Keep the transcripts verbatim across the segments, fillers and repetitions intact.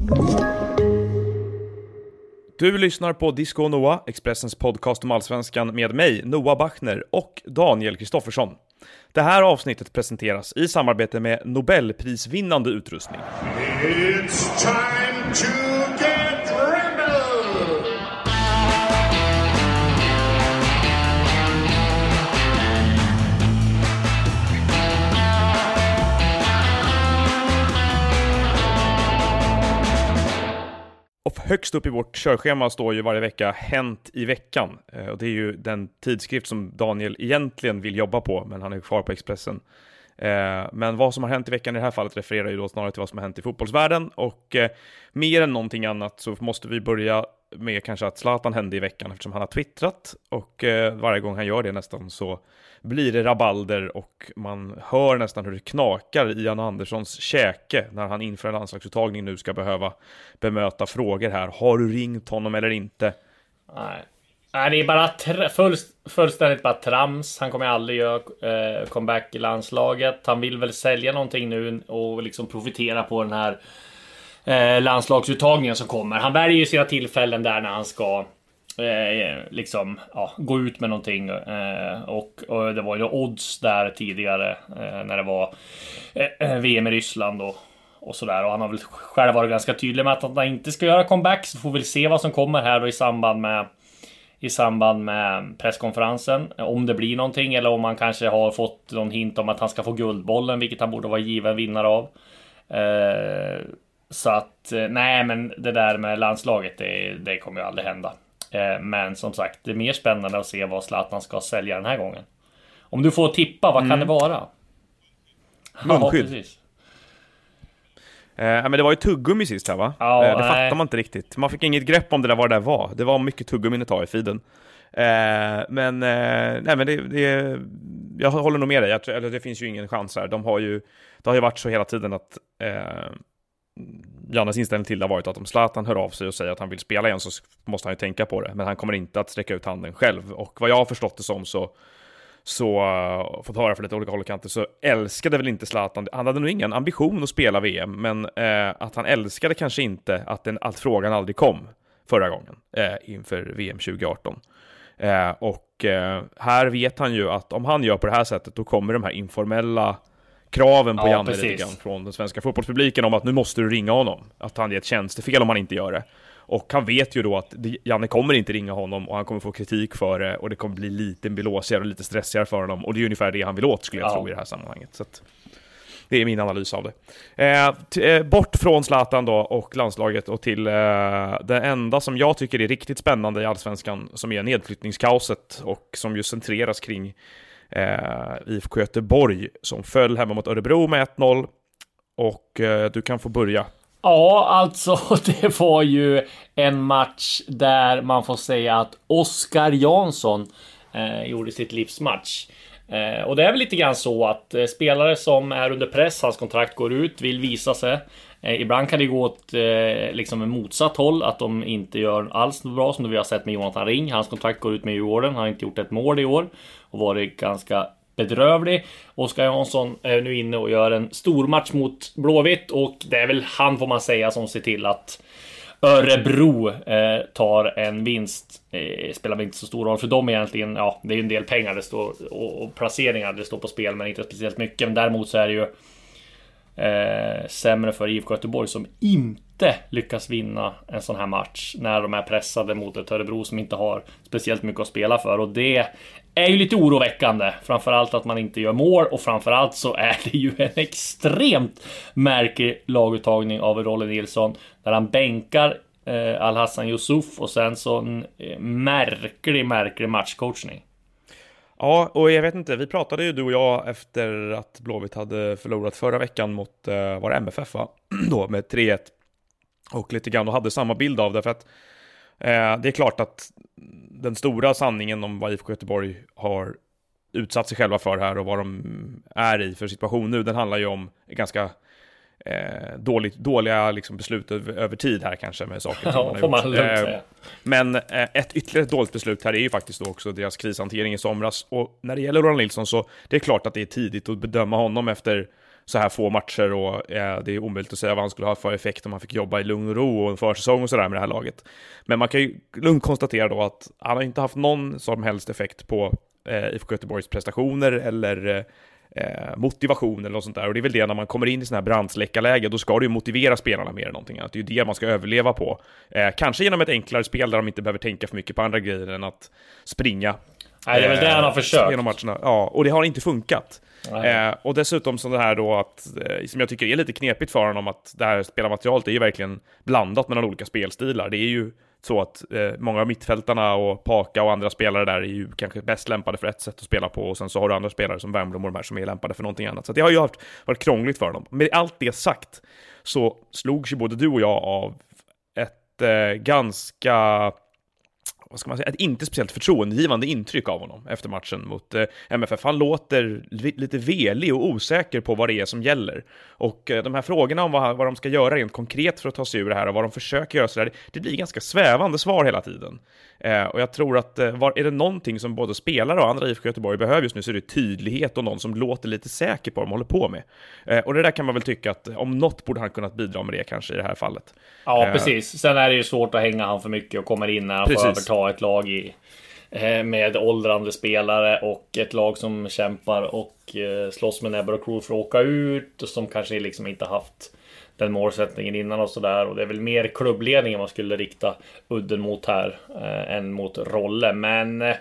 Du lyssnar på Disco och Noah, Expressens podcast om allsvenskan med mig, Noah Bachner och Daniel Kristoffersson. Det här avsnittet presenteras i samarbete med Nobelprisvinnande utrustning. It's time to get rebel! Och högst upp i vårt körschema står ju varje vecka Hänt i veckan. Och det är ju den tidskrift som Daniel egentligen vill jobba på, men han är kvar på Expressen. Men vad som har hänt i veckan i det här fallet refererar ju då snarare till vad som har hänt i fotbollsvärlden. Och mer än någonting annat så måste vi börja med kanske att Zlatan hände i veckan, eftersom han har twittrat. Och varje gång han gör det nästan så blir det rabalder och man hör nästan hur det knakar i Jan Anderssons käke när han inför en landslagsuttagning nu ska behöva bemöta frågor här. Har du ringt honom eller inte? Nej, Nej det är bara tra- full, fullständigt bara trams. Han kommer aldrig göra eh, comeback i landslaget. Han vill väl sälja någonting nu och liksom profitera på den här eh, landslagsuttagningen som kommer. Han väljer ju sina tillfällen där när han ska Eh, liksom ja, gå ut med någonting eh, och, och det var ju odds där tidigare eh, när det var eh, V M i Ryssland och, och sådär, och han har väl själv varit ganska tydlig med att han inte ska göra comeback, så får vi se vad som kommer här då i samband med i samband med presskonferensen, om det blir någonting eller om man kanske har fått någon hint om att han ska få guldbollen, vilket han borde vara given vinnare av. eh, så att nej, men det där med landslaget det, det kommer ju aldrig hända. Men som sagt, det är mer spännande att se vad Zlatan ska sälja den här gången. Om du får tippa, vad mm. kan det vara? Munskydd. Ja, precis. Eh, men det var ju tuggummi sist här, va? Ja, eh, det nej. fattar man inte riktigt. Man fick inget grepp om det där, vad det där var. Det var mycket tuggummi att ta i feeden. Eh, men eh, nej, men det, det, jag håller nog med dig. Jag tror, eller det finns ju ingen chans här. De har ju, det har ju varit så hela tiden att eh, Jannes inställning till det har varit att om Zlatan hör av sig och säger att han vill spela igen så måste han ju tänka på det, men han kommer inte att sträcka ut handen själv. Och vad jag har förstått det som så så uh, fått höra för lite olika håll och kanter, så älskade väl inte Zlatan, han hade nog ingen ambition att spela V M, men uh, att han älskade kanske inte att, den, att frågan aldrig kom förra gången uh, inför V M tjugo arton. Uh, och uh, här vet han ju att om han gör på det här sättet, då kommer de här informella kraven på ja, Janne lite grann från den svenska fotbollspubliken om att nu måste du ringa honom, att han är ett tjänstefel om han inte gör det. Och han vet ju då att Janne kommer inte ringa honom och han kommer få kritik för det och det kommer bli lite blåsigare och lite stressigare för honom, och det är ungefär det han vill åt, skulle jag ja. tro i det här sammanhanget. Så att det är min analys av det. Eh, t- eh, bort från Zlatan då och landslaget och till eh, det enda som jag tycker är riktigt spännande i allsvenskan, som är nedflyttningskaoset och som ju centreras kring Eh, I F K Göteborg som föll hemma mot Örebro med ett noll. Och eh, du kan få börja. Ja, alltså det var ju en match där man får säga att Oskar Jansson eh, gjorde sitt livsmatch. Eh, och det är väl lite grann så att eh, spelare som är under press, hans kontrakt går ut, vill visa sig. Eh, ibland kan det gå åt eh, liksom en motsatt håll, att de inte gör alls bra, som vi har sett med Jonathan Ring. Hans kontrakt går ut med Djurgården, han har inte gjort ett mål i år och varit ganska bedrövlig. Oskar Jansson är nu inne och gör en stor match mot Blåvitt, och det är väl han, får man säga, som ser till att Örebro eh, tar en vinst. Eh, spelar väl inte så stor roll för dem egentligen. Ja, det är ju en del pengar det står, och, och placeringar det står på spel, men inte speciellt mycket. Men däremot så är det ju eh, sämre för I F K Göteborg, som inte lyckas vinna en sån här match när de är pressade mot ett Örebro som inte har speciellt mycket att spela för. Och det är ju lite oroväckande, framförallt att man inte gör mål, och framförallt så är det ju en extremt märklig laguttagning av Rolle Nilsson där han bänkar eh, Al-Hassan Yusuf, och sen så en eh, märklig, märklig matchcoachning. Ja, och jag vet inte, vi pratade ju du och jag efter att Blåvitt hade förlorat förra veckan mot, eh, var det M F F va? Då med tre ett, och lite grann och hade samma bild av det, för att eh, det är klart att den stora sanningen om vad I F K Göteborg har utsatt sig själva för här och vad de är i för situation nu, den handlar ju om ganska eh, dåligt, dåliga liksom beslut över, över tid här kanske med saker som ja, man får man lugnt eh, säga. Men eh, ett ytterligare dåligt beslut här är ju faktiskt då också deras krishantering i somras, och när det gäller Roland Nilsson så det är klart att det är tidigt att bedöma honom efter så här få matcher och eh, det är omöjligt att säga vad han skulle ha för effekt om han fick jobba i lugn och ro och en försäsong och sådär med det här laget. Men man kan ju lugnt konstatera då att han har inte haft någon som helst effekt på eh, I F K Göteborgs prestationer eller eh, motivation eller något sånt där. Och det är väl det när man kommer in i sådana här brandsläckarläge, då ska du ju motivera spelarna mer än någonting annat. Det är ju det man ska överleva på. Eh, kanske genom ett enklare spel där de inte behöver tänka för mycket på andra grejer än att springa. Nej, det är väl det han har försökt. Genom matcherna. Ja, och det har inte funkat. Eh, och dessutom så det här då att, eh, som jag tycker är lite knepigt för honom, att det här spelarmaterialet är ju verkligen blandat mellan olika spelstilar. Det är ju så att eh, många av mittfältarna och Paka och andra spelare där är ju kanske bäst lämpade för ett sätt att spela på, och sen så har du andra spelare som Wernbloom och de här som är lämpade för någonting annat. Så det har ju haft, varit krångligt för dem. Med allt det sagt så slogs ju både du och jag av ett eh, ganska... vad ska man säga, ett inte speciellt förtroendegivande intryck av honom efter matchen mot eh, M F F. Han låter li- lite velig och osäker på vad det är som gäller. Och eh, de här frågorna om vad, vad de ska göra rent konkret för att ta sig ur det här och vad de försöker göra så där, det blir ganska svävande svar hela tiden. Eh, och jag tror att eh, var, är det någonting som både spelare och andra I F K Göteborg behöver just nu, så är det tydlighet och någon som låter lite säker på vad de håller på med. Eh, och det där kan man väl tycka att om något borde han kunnat bidra med det kanske i det här fallet. Ja, eh, precis. Sen är det ju svårt att hänga han för mycket och kommer in när han precis. får överta ett lag i, eh, med åldrande spelare och ett lag som kämpar och eh, slåss med näbbar och klor för att åka ut, och som kanske liksom inte haft den målsättningen innan och sådär. Och det är väl mer klubbledningen man skulle rikta udden mot här eh, än mot Rolle. Men eh,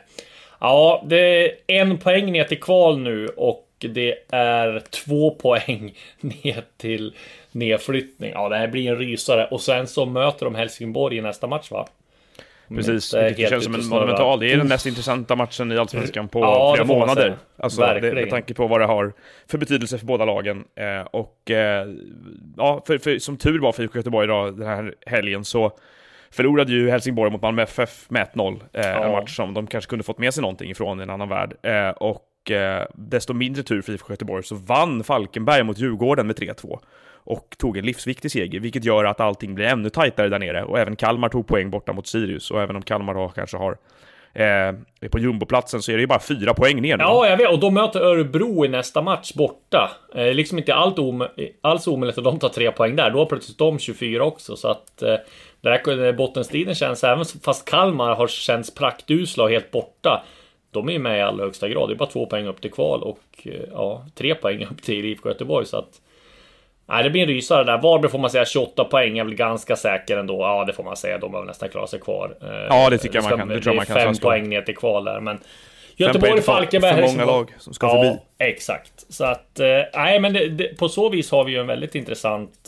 ja, det är en poäng ner till kval nu, och det är två poäng ner till nedflyttning. Ja, det här blir en rysare. Och sen så möter de Helsingborg i nästa match, va? Precis, det känns som en monumental. Det är den mest intressanta matchen i Allsvenskan på ja, flera månader. Alltså, det, med tanke på vad det har för betydelse för båda lagen. Eh, och eh, ja, för, för, som tur var för I F K Göteborg idag, den här helgen, så förlorade ju Helsingborg mot Malmö F F med ett noll. Eh, ja. En match som de kanske kunde fått med sig någonting ifrån i en annan värld. Eh, och eh, desto mindre tur för I F K Göteborg så vann Falkenberg mot Djurgården med tre två. Och tog en livsviktig seger, vilket gör att allting blir ännu tajtare där nere. Och även Kalmar tog poäng borta mot Sirius. Och även om Kalmar har, kanske har eh, på jumboplatsen, så är det ju bara fyra poäng ner nu. Ja, jag vet. Och de möter Örebro i nästa match borta. Eh, liksom inte allt om, alls omöjligt att de tar tre poäng där. Då har plötsligt de tjugofyra också. Så att eh, där bottenstriden känns, även fast Kalmar har känts praktusla och helt borta, de är ju med i allra högsta grad. Det är bara två poäng upp till kval och eh, ja, tre poäng upp till I F K Göteborg. Så att nej, det blir en rysare där. Varberg får man säga tjugoåtta poäng är väl ganska säker ändå. Ja, det får man säga. De har nästan klarat sig kvar. Ja, det tycker jag man kan. Det, det tror man kan. Fem poäng ner till kval där. Men Göteborg, Falkenberg, för många lag som ska ja, förbi. Exakt. Så att, eh, nej, men det, det, på så vis har vi ju en väldigt intressant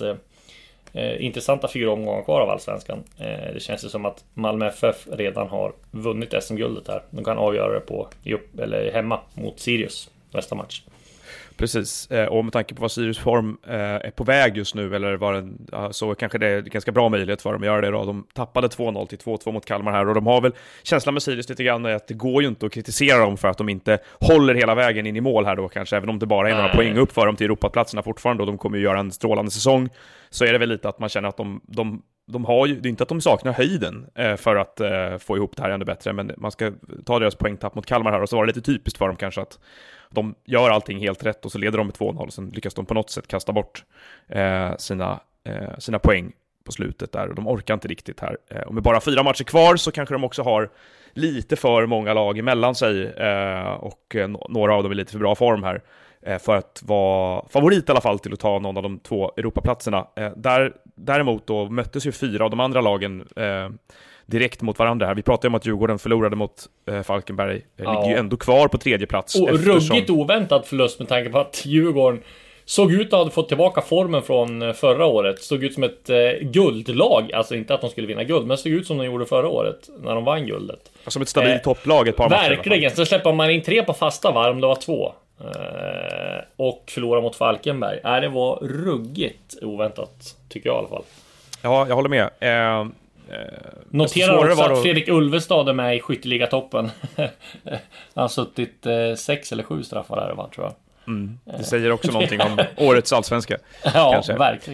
eh, intressanta fyra omgångar kvar av Allsvenskan. Eh, det känns ju som att Malmö F F redan har vunnit S M-guldet här. De kan avgöra det på, eller hemma mot Sirius nästa match. Precis, och med tanke på vad Sirius form är på väg just nu, eller var den, så kanske det är ganska bra möjlighet för dem att göra det då. De tappade två noll till två två mot Kalmar här, och de har väl känslan med Sirius lite grann att det går ju inte att kritisera dem för att de inte håller hela vägen in i mål här då kanske, även om det bara är några poäng upp för dem till Europaplatserna fortfarande, och de kommer ju göra en strålande säsong, så är det väl lite att man känner att de, de de har ju, det är inte att de saknar höjden eh, för att eh, få ihop det här ännu bättre, men man ska ta deras poängtapp mot Kalmar här, och så var det lite typiskt för dem kanske att de gör allting helt rätt och så leder de med två noll, och sen lyckas de på något sätt kasta bort eh, sina, eh, sina poäng på slutet där, och de orkar inte riktigt här. Eh, och med bara fyra matcher kvar så kanske de också har lite för många lag emellan sig, eh, och eh, några av dem är lite för bra form här för att vara favorit i alla fall till att ta någon av de två Europaplatserna. Eh, där, däremot då möttes ju fyra av de andra lagen eh, direkt mot varandra här. Vi pratade om att Djurgården förlorade mot eh, Falkenberg. Eh, ja. Ligger ju ändå kvar på tredje plats. Och eftersom... ruggigt oväntad förlust med tanke på att Djurgården såg ut att ha fått tillbaka formen från förra året. Såg ut som ett eh, guldlag. Alltså inte att de skulle vinna guld, men såg ut som de gjorde förra året när de vann guldet. Som ett stabilt eh, topplag ett par matcher. Verkligen, så släpper man in tre på fasta varv, det var två. Uh, och förlora mot Falkenberg. Nej, det var ruggigt oväntat, tycker jag i alla fall. Ja, jag håller med. uh, uh, Noterar också att då... Fredrik Ulvestad är med i skytteliga-toppen. Han har suttit uh, sex eller sju straffar där, va, tror jag. Mm. Det säger också någonting om årets allsvenska. Ja, kanske. Verkligen.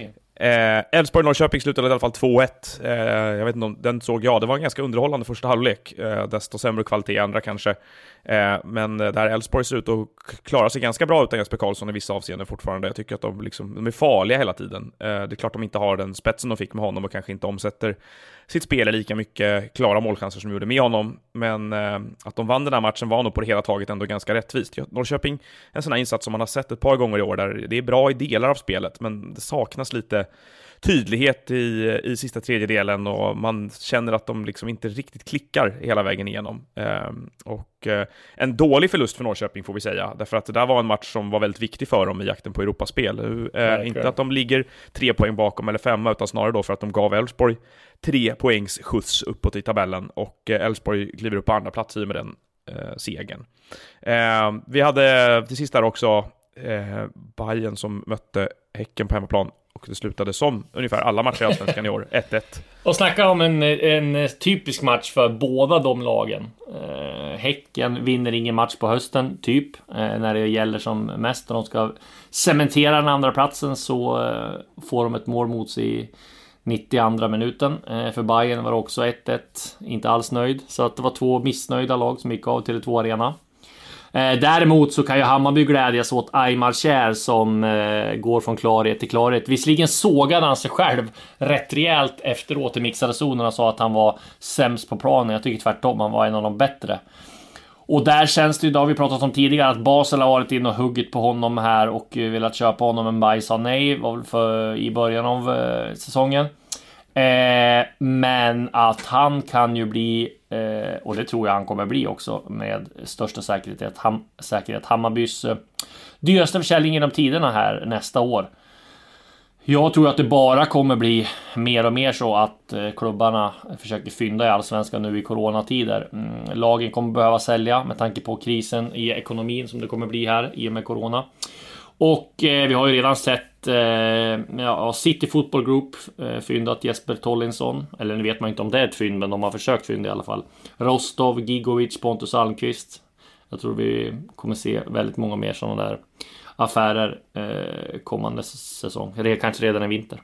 Elfsborg-Norrköping slutade i alla fall två ett. Eh, jag vet inte om den såg jag. Det var en ganska underhållande första halvlek. Eh, desto sämre kvalitet i andra kanske. Eh, men där Elfsborg ser ut att klara sig ganska bra utan Jesper Karlsson i vissa avseenden fortfarande. Jag tycker att de, liksom, de är farliga hela tiden. Eh, det är klart de inte har den spetsen de fick med honom och kanske inte omsätter sitt spel är lika mycket klara målchanser som de gjorde med honom. Men eh, att de vann den här matchen var nog på det hela taget ändå ganska rättvist. Norrköping, en sån här insats som man har sett ett par gånger i år där det är bra i delar av spelet men det saknas lite tydlighet i, i sista tredjedelen och man känner att de liksom inte riktigt klickar hela vägen igenom. Eh, och eh, en dålig förlust för Norrköping får vi säga, därför att det där var en match som var väldigt viktig för dem i jakten på Europaspel. Eh, inte att de ligger tre poäng bakom eller femma, utan snarare då för att de gav Elfsborg tre poängs skjuts uppåt i tabellen och Elfsborg kliver upp på andra plats i med den eh, segern. Eh, vi hade till sist där också eh, Bayern som mötte Häcken på hemmaplan och det slutade som ungefär alla matcher i Allsvenskan i år, ett ett. Och snacka om en, en typisk match för båda de lagen. Eh, häcken vinner ingen match på hösten, typ. Eh, när det gäller som mest och de ska cementera den andra platsen så eh, får de ett mål mot sig i nittioandra minuten. Eh, för Bayern var det också ett ett. Inte alls nöjd. Så att det var två missnöjda lag som gick av till Tele två Arena. Eh, däremot så kan ju Hammarby glädjas åt Aymar Kjær som eh, går från klarhet till klarhet. Visserligen sågade han sig själv rätt rejält efteråt i mixade zonerna och sa att han var sämst på planen. Jag tycker tvärtom, han var en av de bättre. Och där känns det ju, då har vi pratat om tidigare, att Basel har varit in och huggit på honom här och velat köpa honom, men Bayern sa nej, var väl för, i början av eh, säsongen. Eh, men att han kan ju bli, eh, och det tror jag han kommer bli också med största säkerhet, ham, säkerhet Hammarbys eh, dyraste försäljning genom tiderna här nästa år. Jag tror att det bara kommer bli mer och mer så att eh, klubbarna försöker fynda i Allsvenskan nu i coronatider. Mm, lagen kommer behöva sälja med tanke på krisen i ekonomin som det kommer bli här i och med corona. Och eh, vi har ju redan sett eh, ja, City Football Group eh, fyndat Jesper Tollinsson. Eller nu vet man inte om det är ett fynd, men de har försökt fynda i alla fall. Rostov, Gigovic, Pontus Almqvist. Jag tror vi kommer se väldigt många mer sådana där affärer eh, kommande säsong. Eller kanske redan i vinter.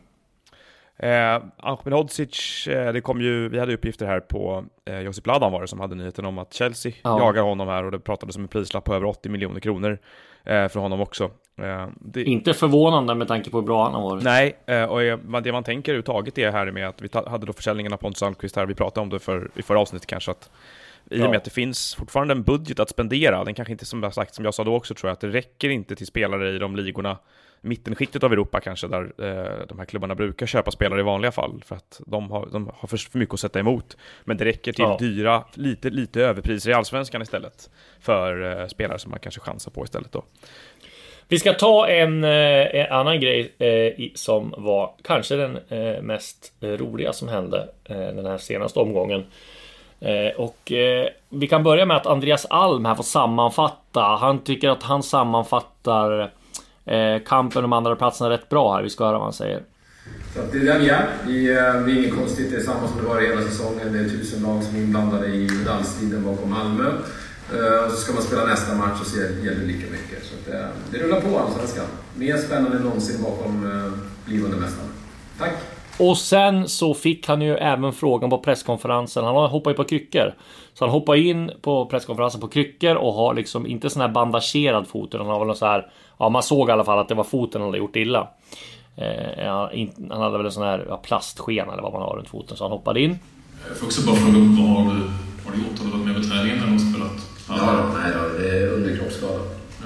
Eh, Ahmedhodzic, eh, det kom ju, vi hade uppgifter här på eh, Josip Ladan var det som hade nyheten om att Chelsea ja. jagar honom här och det pratades om en prislapp på över åttio miljoner kronor eh, för honom också. Eh, det... Inte förvånande med tanke på hur bra han har varit. Nej, eh, och eh, det man tänker överhuvudtaget är här med att vi ta- hade då försäljningen av Pontus Almqvist här, vi pratade om det för, i förra avsnittet kanske, att i och med ja. att det finns fortfarande en budget att spendera, den kanske inte som jag sagt, som jag sa då också, tror jag att det räcker inte till spelare i de ligorna mittenskiktet av Europa kanske, där eh, de här klubbarna brukar köpa spelare i vanliga fall för att de har, de har för, för mycket att sätta emot, men det räcker till ja. dyra, lite, lite överpriser i Allsvenskan istället för eh, spelare som man kanske chansar på istället då. Vi ska ta en, en annan grej eh, som var kanske den eh, mest roliga som hände eh, den här senaste omgången. Eh, och eh, vi kan börja med att Andreas Alm här får sammanfatta. Han tycker att han sammanfattar eh, kampen om andra platserna rätt bra här. Vi ska höra vad han säger. Så det är där vi är. Vi, det är inget konstigt, det är samma som det var hela säsongen. Det är tusen lag som är inblandade i medaljstriden bakom Malmö. Uh, och så ska man spela nästa match och se gäller lika mycket. Så att, uh, det rullar på Allsvenskan. Mer spännande än någonsin bakom uh, blivande mästaren. Tack! Och sen så fick han ju även frågan på presskonferensen. Han hoppar ju på kryckor. Så han hoppar in på presskonferensen på kryckor och har liksom inte sån här bandagerad fot, utan han har väl så här, ja, man såg i alla fall att det var foten han hade gjort illa. Eh, ja, in, han hade väl en sån här ja, plastsken eller vad man har runt foten, så han hoppade in. Jag får också bara fråga, vad har du, har du gjort? Har du varit med på träningen när du har spelat? Ja, ja, nej då, det är underkroppsskada.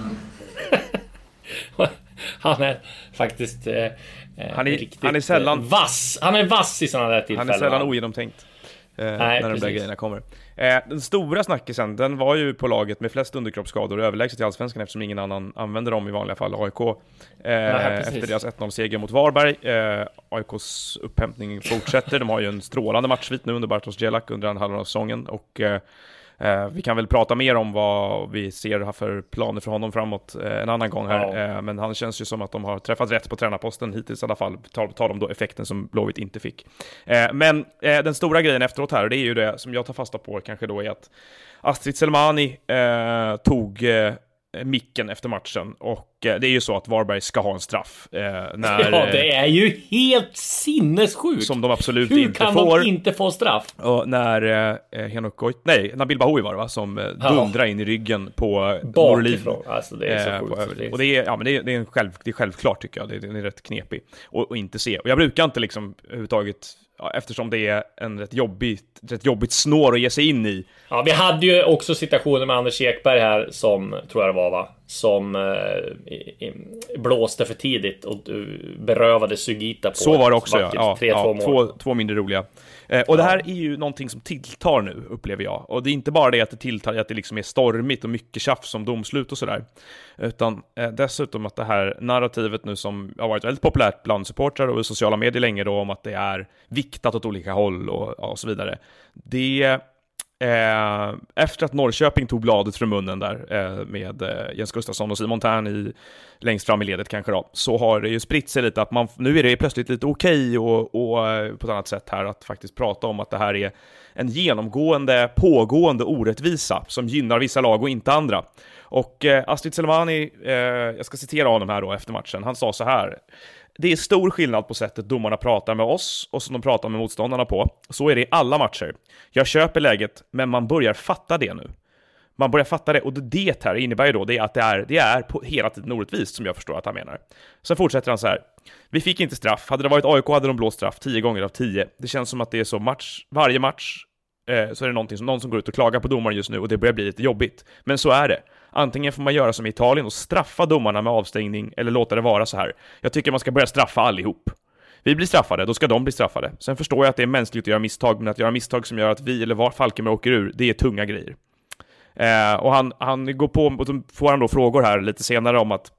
Ja. Han är faktiskt eh, han är, riktigt han är sällan vass. Han är vass i sådana där tillfällen. Han är sällan ogenomtänkt eh, Nej, när de där grejerna kommer. Eh, den stora snackisen, den var ju på laget med flest underkroppsskador och överlägset i Allsvenskan eftersom ingen annan använder dem i vanliga fall, A I K. Eh, Nej, efter deras ett noll-seger mot Varberg. Eh, A I K:s upphämtning fortsätter. De har ju en strålande matchvit nu under Bartosz Djelak under en halv av säsongen och eh, Eh, vi kan väl prata mer om vad vi ser här för planer för honom framåt eh, en annan gång här. Ja. Eh, men han känns ju som att de har träffat rätt på tränarposten hittills i alla fall. Tar, tar de då effekten som Blåvitt inte fick. Eh, men eh, den stora grejen efteråt här, det är ju det som jag tar fasta på kanske då, är att Astrid Selmani eh, tog eh, micken efter matchen. Och eh, det är ju så att Varberg ska ha en straff. Eh, när, ja, det är ju helt sinnessjukt. Som de absolut Hur inte kan får. de inte få straff? Och när eh, Henok Goit, nej, Nabil Bahoui var det va? Som eh, Ja. dundrar in i ryggen på Bakifrån. Alltså det är så eh, sjukt. på så över- det är- och det är, ja, men det är, det är, en själv, det är självklart tycker jag. Det är, det är rätt knepig att att inte se. Och jag brukar inte liksom överhuvudtaget, ja, eftersom det är en rätt jobbigt, rätt jobbigt snår att ge sig in i. Ja, vi hade ju också situationer med Anders Ekberg här som, tror jag det var va, som eh, i, i, blåste för tidigt och uh, berövade Sugita på Så var det ett också, ja. vackert Ja, tre två ja, mål. två, två mindre roliga. Eh, och det här är ju någonting som tilltar nu, upplever jag. Och det är inte bara det att det tilltar, att det liksom är stormigt och mycket tjafs om domslut och sådär. Utan eh, dessutom att det här narrativet nu som har varit väldigt populärt bland supportrar och i sociala medier länge då, om att det är viktat åt olika håll och, och så vidare. Det Eh, efter att Norrköping tog bladet från munnen där eh, med eh, Jens Gustafsson och Simon Tern i, längst fram i ledet kanske då, så har det ju spritt sig lite att man, nu är det plötsligt lite okej och, och eh, på ett annat sätt här att faktiskt prata om att det här är en genomgående, pågående orättvisa som gynnar vissa lag och inte andra. Och eh, Astrid Selmani, eh, jag ska citera honom här då efter matchen, han sa så här: det är stor skillnad på sättet domarna pratar med oss och som de pratar med motståndarna på. Så är det i alla matcher. Jag köper läget, men man börjar fatta det nu. Man börjar fatta det, och det här innebär ju då det att det är, det är på hela tiden orättvist, som jag förstår att han menar. Sen fortsätter han så här: vi fick inte straff. Hade det varit A I K hade de blåst straff tio gånger av tio. Det känns som att det är så match, varje match eh, så är det någonting som, någon som går ut och klagar på domaren just nu, och det börjar bli lite jobbigt. Men så är det. Antingen får man göra som i Italien och straffa domarna med avstängning, eller låta det vara så här. Jag tycker man ska börja straffa allihop. Vi blir straffade, då ska de bli straffade. Sen förstår jag att det är mänskligt att göra misstag, men att göra misstag som gör att vi eller var Falkenberg åker ur, det är tunga grejer. Eh, och han, han går på, och så får han då frågor här lite senare om att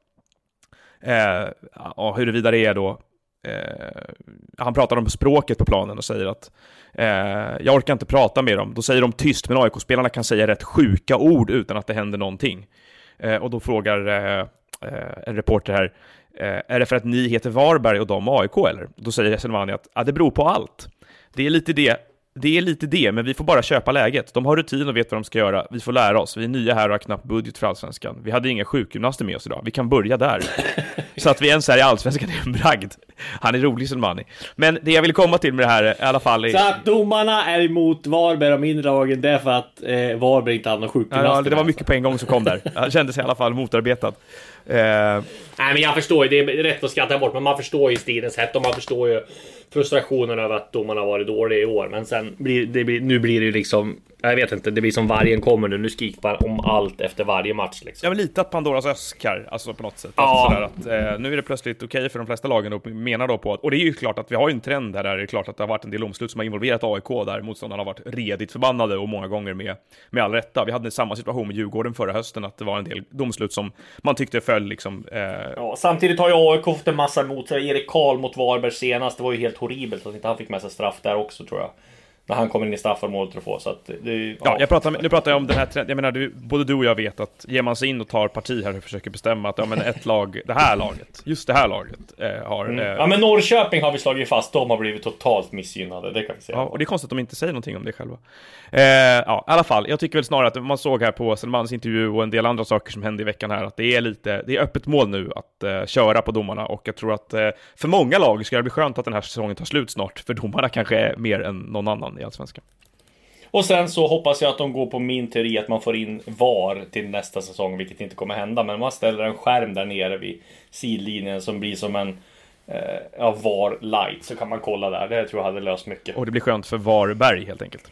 eh, ja, huruvida det är då eh, han pratar om språket på planen och säger att eh, jag orkar inte prata med dem. Då säger de tyst, men A I K-spelarna kan säga rätt sjuka ord utan att det händer någonting. Eh, och då frågar eh, en reporter här: Eh, är det för att ni heter Varberg och de A I K eller? Då säger Selmani att ah, det beror på allt. Det är lite det, det är lite det, men vi får bara köpa läget. De har rutin och vet vad de ska göra. Vi får lära oss. Vi är nya här och har knappt budget för Allsvenskan. Vi hade inga sjukgymnaster med oss idag. Vi kan börja där. Så att vi ens är i Allsvenskan är en bragd. Han är rolig, Selmani. Men det jag vill komma till med det här i alla fall är... Så att domarna är emot Varberg och mindre lagen, det är för att eh, Varberg inte hade någon sjukgymnast. Ja, det var mycket på en gång som kom där. Han kände sig i alla fall motarbetad. Eh, Nej, men jag förstår ju, det är rätt att skratta bort, men man förstår ju stridens hett och man förstår ju frustrationen över att domarna har varit dåliga i år. Men sen blir det, blir, nu blir det ju liksom, jag vet inte, det blir som vargen kommer nu. Nu skriker man om allt efter varje match liksom. Jag vill lite att Pandoras ask här, alltså på något sätt. Ja. Alltså sådär att, eh, nu är det plötsligt okej för de flesta lagen och menar då på att, och det är ju klart att vi har ju en trend här där det är klart att det har varit en del omslut som har involverat A I K där motståndarna har varit redigt förbannade och många gånger med, med all rätta. Vi hade samma situation med Djurgården förra hösten, att det var en del domslut som man tyckte föll liksom. Eh... Ja, samtidigt har ju A I K fått en massa emot sig. Erik Karl mot Varberg senast, det var ju helt horribelt att inte han fick med sig straff där också, tror jag. När han kommer in i straffområdet och får, så att det, ja. Ja, jag pratar, nu pratar jag om den här trenden. Jag menar, du, både du och jag vet att ger man sig in och tar parti här och försöker bestämma att ja, men ett lag, det här laget, just det här laget eh, har... Mm. Eh, Ja, men Norrköping har vi slagit fast, de har blivit totalt missgynnade, det kan vi säga. Ja, och det är konstigt att de inte säger någonting om det själva. Eh, ja, i alla fall, jag tycker väl snarare att man såg här på Selmans intervju och en del andra saker som hände i veckan här, att det är lite, det är öppet mål nu att eh, köra på domarna, och jag tror att eh, för många lag ska det bli skönt att den här säsongen tar slut snart, för domarna kanske är mer än någon annan i Allsvenskan. Och sen så hoppas jag att de går på min teori att man får in V A R till nästa säsong, vilket inte kommer hända, men man ställer en skärm där nere vid sidlinjen som blir som en eh, ja, V A R light, så kan man kolla där. Det tror jag hade löst mycket. Och det blir skönt för Varberg helt enkelt.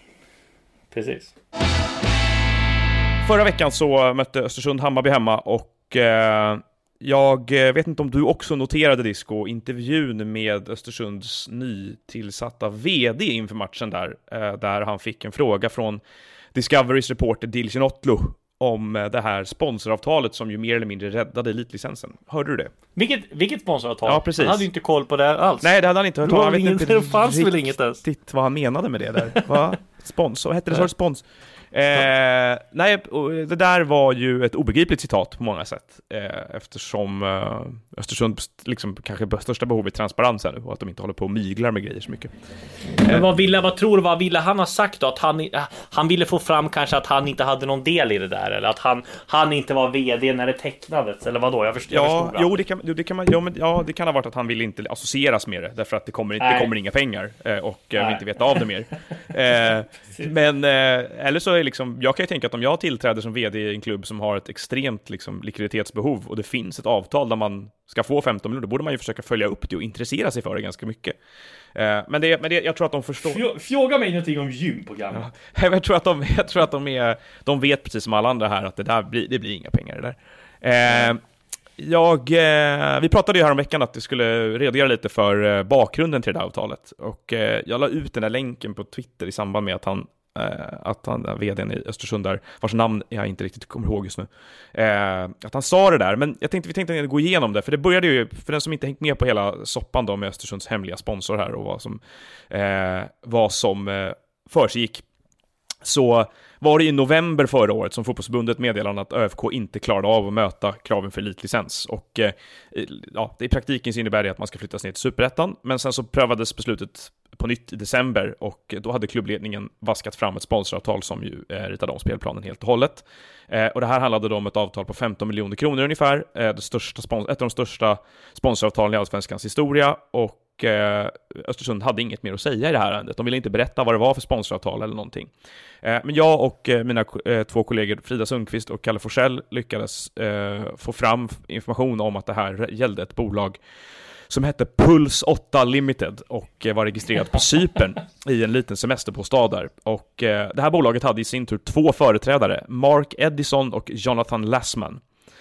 Precis. Förra veckan så mötte Östersund Hammarby hemma, och eh, jag vet inte om du också noterade, Disco, intervjun med Östersunds nytillsatta vd inför matchen där, eh, där han fick en fråga från Discoverys reporter Dilshin Otlu om eh, det här sponsoravtalet som ju mer eller mindre räddade elitlicensen. Hörde du det? Vilket, vilket sponsoravtal? Ja, precis. Han hade ju inte koll på det alls. Nej, det hade han inte hört. Det var Han vet ingen- inte det fanns väl inget ens. riktigt vad han menade med det där. Va? spons, vad hette det? Så spons. Eh, nej, det där var ju ett obegripligt citat på många sätt, eh, eftersom eh, Östersund liksom kanske största behov är transparens här nu och att de inte håller på och myglar med grejer så mycket. Men vad ville, vad tror du, vad ville han ha sagt då? Att han, han ville få fram kanske att han inte hade någon del i det där, eller att han, han inte var vd när det tecknades, eller vad då? Jag förstår. Ja, jo, det kan, det kan man, ja, men, ja, det kan ha varit att han ville inte associeras med det, därför att det kommer, det kommer inga pengar eh, och eh, vill inte veta av det mer. Eh, men, eh, eller så är liksom, jag kan ju tänka att om jag tillträder som vd i en klubb som har ett extremt liksom, likviditetsbehov och det finns ett avtal där man ska få femton miljoner, då borde man ju försöka följa upp det och intressera sig för det ganska mycket. Eh, men det, men det, jag tror att de förstår... Fråga mig någonting om gymprogrammet. Ja, jag tror att de, jag tror att de, är, de vet precis som alla andra här att det där blir, det blir inga pengar det där. Eh, jag, eh, vi pratade ju här om veckan att vi skulle redogöra lite för eh, bakgrunden till det här avtalet. Och eh, jag la ut den där länken på Twitter i samband med att han Uh, att han, vdn i Östersund där, vars namn jag inte riktigt kommer ihåg just nu, uh, att han sa det där, men jag tänkte vi tänkte gå igenom det, för det började ju, för den som inte hängt med på hela soppan då med Östersunds hemliga sponsor här och vad som uh, vad som uh, försiggick, så var det i november förra året som fotbollsförbundet meddelade att ÖFK inte klarade av att möta kraven för elitlicens. Och eh, ja, det i praktiken så innebär det att man ska flyttas ner till Superettan, men sen så prövades beslutet på nytt i december och då hade klubbledningen vaskat fram ett sponsoravtal som ju eh, ritade om spelplanen helt och hållet. Eh, och det här handlade då om ett avtal på femton miljoner kronor ungefär, eh, det största spons- ett av de största sponsoravtalen i Allsvenskans historia, och Östersund hade inget mer att säga i det här ärendet. De ville inte berätta vad det var för sponsoravtal eller någonting. Men jag och mina två kollegor Frida Sundqvist och Kalle Forsell lyckades få fram information om att det här gällde ett bolag som hette Puls åtta Limited och var registrerat på Cypern i en liten semesterbostad där. Och det här bolaget hade i sin tur två företrädare, Mark Edison och Jonathan Lassman.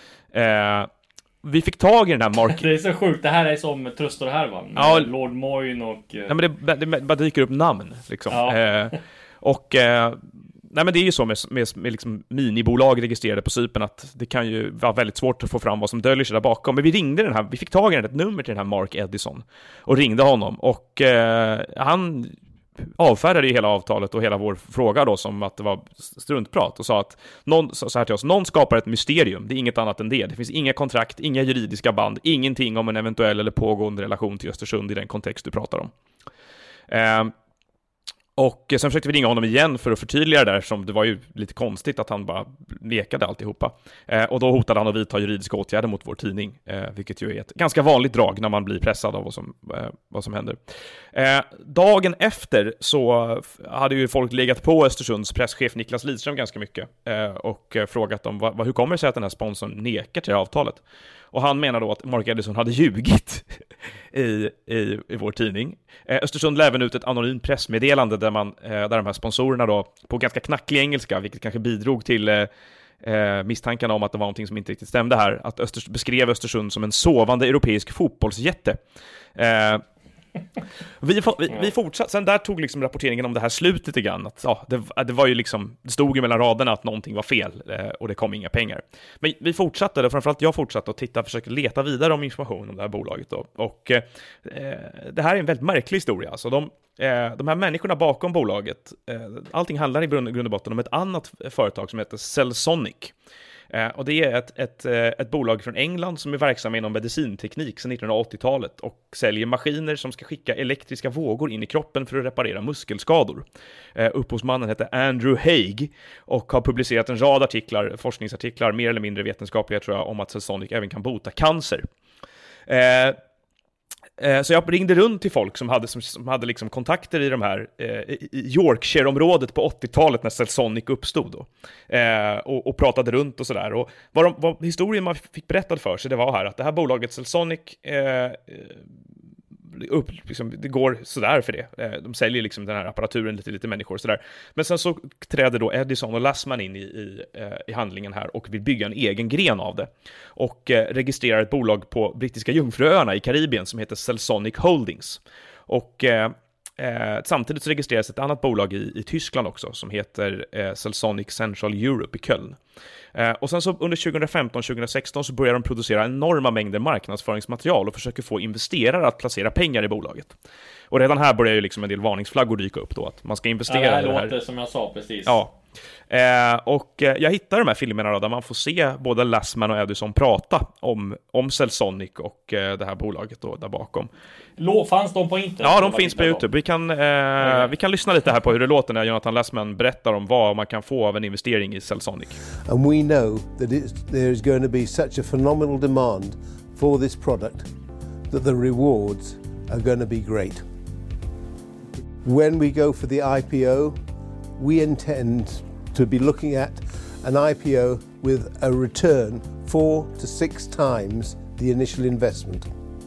Vi fick tag i den här Mark... Det är så sjukt, det här är som Tröstor här va? Ja, Lord Moyne och... Nej, men det, det, det bara dyker upp namn liksom. Ja. Eh, och eh, nej, men det är ju så med, med, med liksom minibolag registrerade på Cypern att det kan ju vara väldigt svårt att få fram vad som döljer sig där bakom. Men vi ringde den här, vi fick tag i den, ett nummer till den här Mark Edison och ringde honom, och eh, han avfärdade ju hela avtalet och hela vår fråga då som att det var struntprat och sa att någon, så här till oss, någon skapar ett mysterium, det är inget annat än det. Det finns inga kontrakt, inga juridiska band, ingenting om en eventuell eller pågående relation till Östersund i den kontext du pratar om. Eh, och sen försökte vi ringa honom igen för att förtydliga det där, som det var ju lite konstigt att han bara lekade alltihopa. Eh, och då hotade han att vidta juridiska åtgärder mot vår tidning, eh, vilket ju är ett ganska vanligt drag när man blir pressad av vad som, eh, vad som händer. Eh, dagen efter så hade ju folk legat på Östersunds presschef Niklas Lidström ganska mycket eh, och frågat om vad, hur kommer det sig att den här sponsorn nekar till det här avtalet. Och han menar då att Mark Edison hade ljugit i, i, i vår tidning. Eh, Östersund lade även ut ett anonymt pressmeddelande där, man, eh, där de här sponsorerna då, på ganska knacklig engelska, vilket kanske bidrog till eh, eh, misstankarna om att det var någonting som inte riktigt stämde här, att Östers- beskrev Östersund som en sovande europeisk fotbollsjätte. Eh, Vi, vi, vi fortsatte, sen där tog liksom rapporteringen om det här slut lite grann, att ja, det, det var ju liksom, det stod ju mellan raderna att någonting var fel eh, och det kom inga pengar. Men vi fortsatte, och framförallt jag fortsatte att titta, försöka leta vidare om information om det här bolaget då. Och eh, det här är en väldigt märklig historia. Alltså de, eh, de här människorna bakom bolaget, eh, allting handlar i grund, grund och botten om ett annat företag som heter Cellsonic. Eh, och det är ett, ett, ett bolag från England som är verksam inom medicinteknik sedan nittonhundraåttiotalet och säljer maskiner som ska skicka elektriska vågor in i kroppen för att reparera muskelskador. Eh, upphovsmannen heter Andrew Haig och har publicerat en rad artiklar, forskningsartiklar, mer eller mindre vetenskapliga tror jag, om att Cellsonic även kan bota cancer. Eh, Så jag ringde runt till folk som hade, som, som hade liksom kontakter i de här eh, i Yorkshire-området på åttiotalet när Cellsonic uppstod då. Eh, och, och pratade runt och sådär. Och vad, de, vad historien man fick berättad för sig, det var här att det här bolaget Cellsonic eh, upp, liksom, det går sådär för det. Eh, de säljer liksom den här apparaturen till lite människor och sådär. Men sen så träder då Edison och Lassman in i, i, eh, i handlingen här och vill bygga en egen gren av det. Och eh, registrerar ett bolag på Brittiska Jungfruöarna i Karibien som heter Cellsonic Holdings. Och eh, Eh, samtidigt så registreras ett annat bolag i, i Tyskland också som heter eh, Cellsonic Central Europe i Köln. Eh, och sen så under tjugohundrafemton tjugohundrasexton så börjar de producera enorma mängder marknadsföringsmaterial och försöker få investerare att placera pengar i bolaget. Och redan här börjar ju liksom en del varningsflaggor dyka upp då, att man ska investera ja, det här i det här. låter som jag sa precis. Ja. Eh, och eh, jag hittar de här filmerna då, där man får se både Lassman och Edison prata om, om Cellsonic och eh, det här bolaget då, där bakom. Lå, fanns de på internet? Ja, de finns på YouTube. Vi kan, eh, mm. vi kan lyssna lite här på hur det låter när Jonathan Lassman berättar om vad man kan få av en investering i Cellsonic. And we know that it's, there is going to be such a phenomenal demand for this product that the rewards are going to be great. When we go for the I P O, we intend to be looking at an I P O with a return four to six times the initial investment.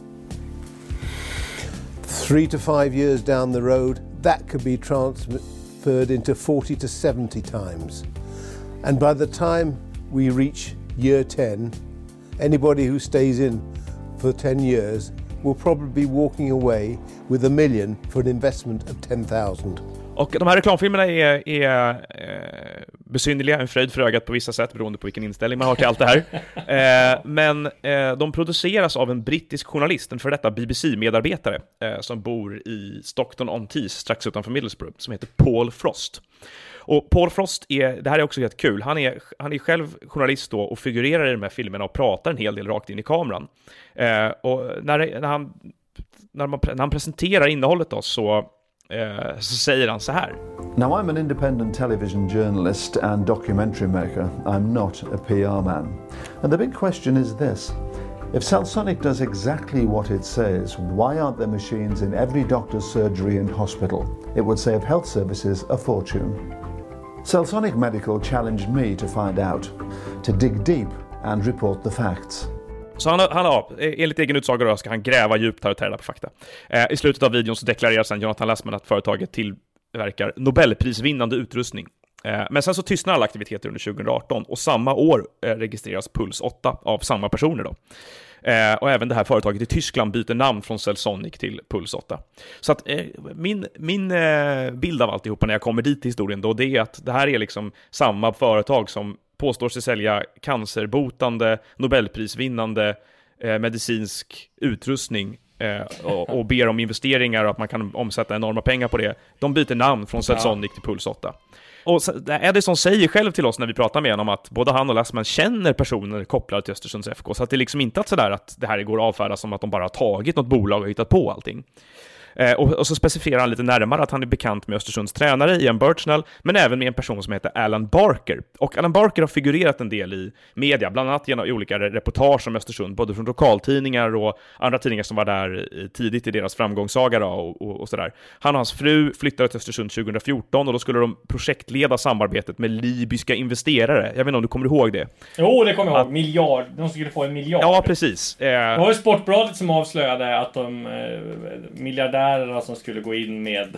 Three to five years down the road, that could be transferred into forty to seventy times. And by the time we reach year ten, anybody who stays in for ten years will probably be walking away with a million for an investment of ten thousand. Och de här reklamfilmerna är, är eh, besynnerliga, en fröjd för ögat på vissa sätt beroende på vilken inställning man har till allt det här. Eh, men eh, de produceras av en brittisk journalist, en för detta B B C-medarbetare eh, som bor i Stockton-on-Tees strax utanför Middlesbrough, som heter Paul Frost. Och Paul Frost är, det här är också helt kul, han är, han är själv journalist då och figurerar i de här filmerna och pratar en hel del rakt in i kameran. Eh, och när, när, han, när, man, när han presenterar innehållet då så Uh, så säger han så här. Now I'm an independent television journalist and documentary maker. I'm not a P R man. And the big question is this. If Cellsonic does exactly what it says, why aren't there machines in every doctor's surgery and hospital? It would save health services a fortune. Cellsonic Medical challenged me to find out, to dig deep and report the facts. Så han, han har, enligt egen utsaga då, ska han gräva djupt här och ta reda på fakta. Eh, I slutet av videon så deklarerar sen Jonathan Lassman att företaget tillverkar Nobelprisvinnande utrustning. Eh, men sen så tystnar alla aktiviteter under tjugohundraarton och samma år eh, registreras Puls åtta av samma personer då. Eh, och även det här företaget i Tyskland byter namn från Cellsonic till Puls åtta. Så att eh, min, min eh, bild av alltihopa när jag kommer dit i historien då, det är att det här är liksom samma företag som påstår sig sälja cancerbotande, nobelprisvinnande eh, medicinsk utrustning eh, och, och ber om investeringar och att man kan omsätta enorma pengar på det. De byter namn från Cellsonic till Puls åtta. Och Edison säger själv till oss när vi pratar med honom att både han och Lassman känner personer kopplade till Östersunds F K, så att det är liksom inte att sådär att det här går att avfärda som att de bara har tagit något bolag och hittat på allting. Eh, och, och så specificerar han lite närmare att han är bekant med Östersunds tränare Ian Birchnell, men även med en person som heter Alan Barker. Och Alan Barker har figurerat en del i media, bland annat genom olika reportage om Östersund, både från lokaltidningar och andra tidningar som var där tidigt i deras framgångssaga då, och, och, och sådär. Han och hans fru flyttade till Östersund tjugohundrafjorton och då skulle de projektleda samarbetet med libyska investerare. Jag vet inte om du kommer ihåg det? Jo, det kommer jag ihåg. Miljard. De skulle få en miljard. Ja, precis. Eh... Det var ju Sportbladet som avslöjade att de eh, miljardär som skulle gå in med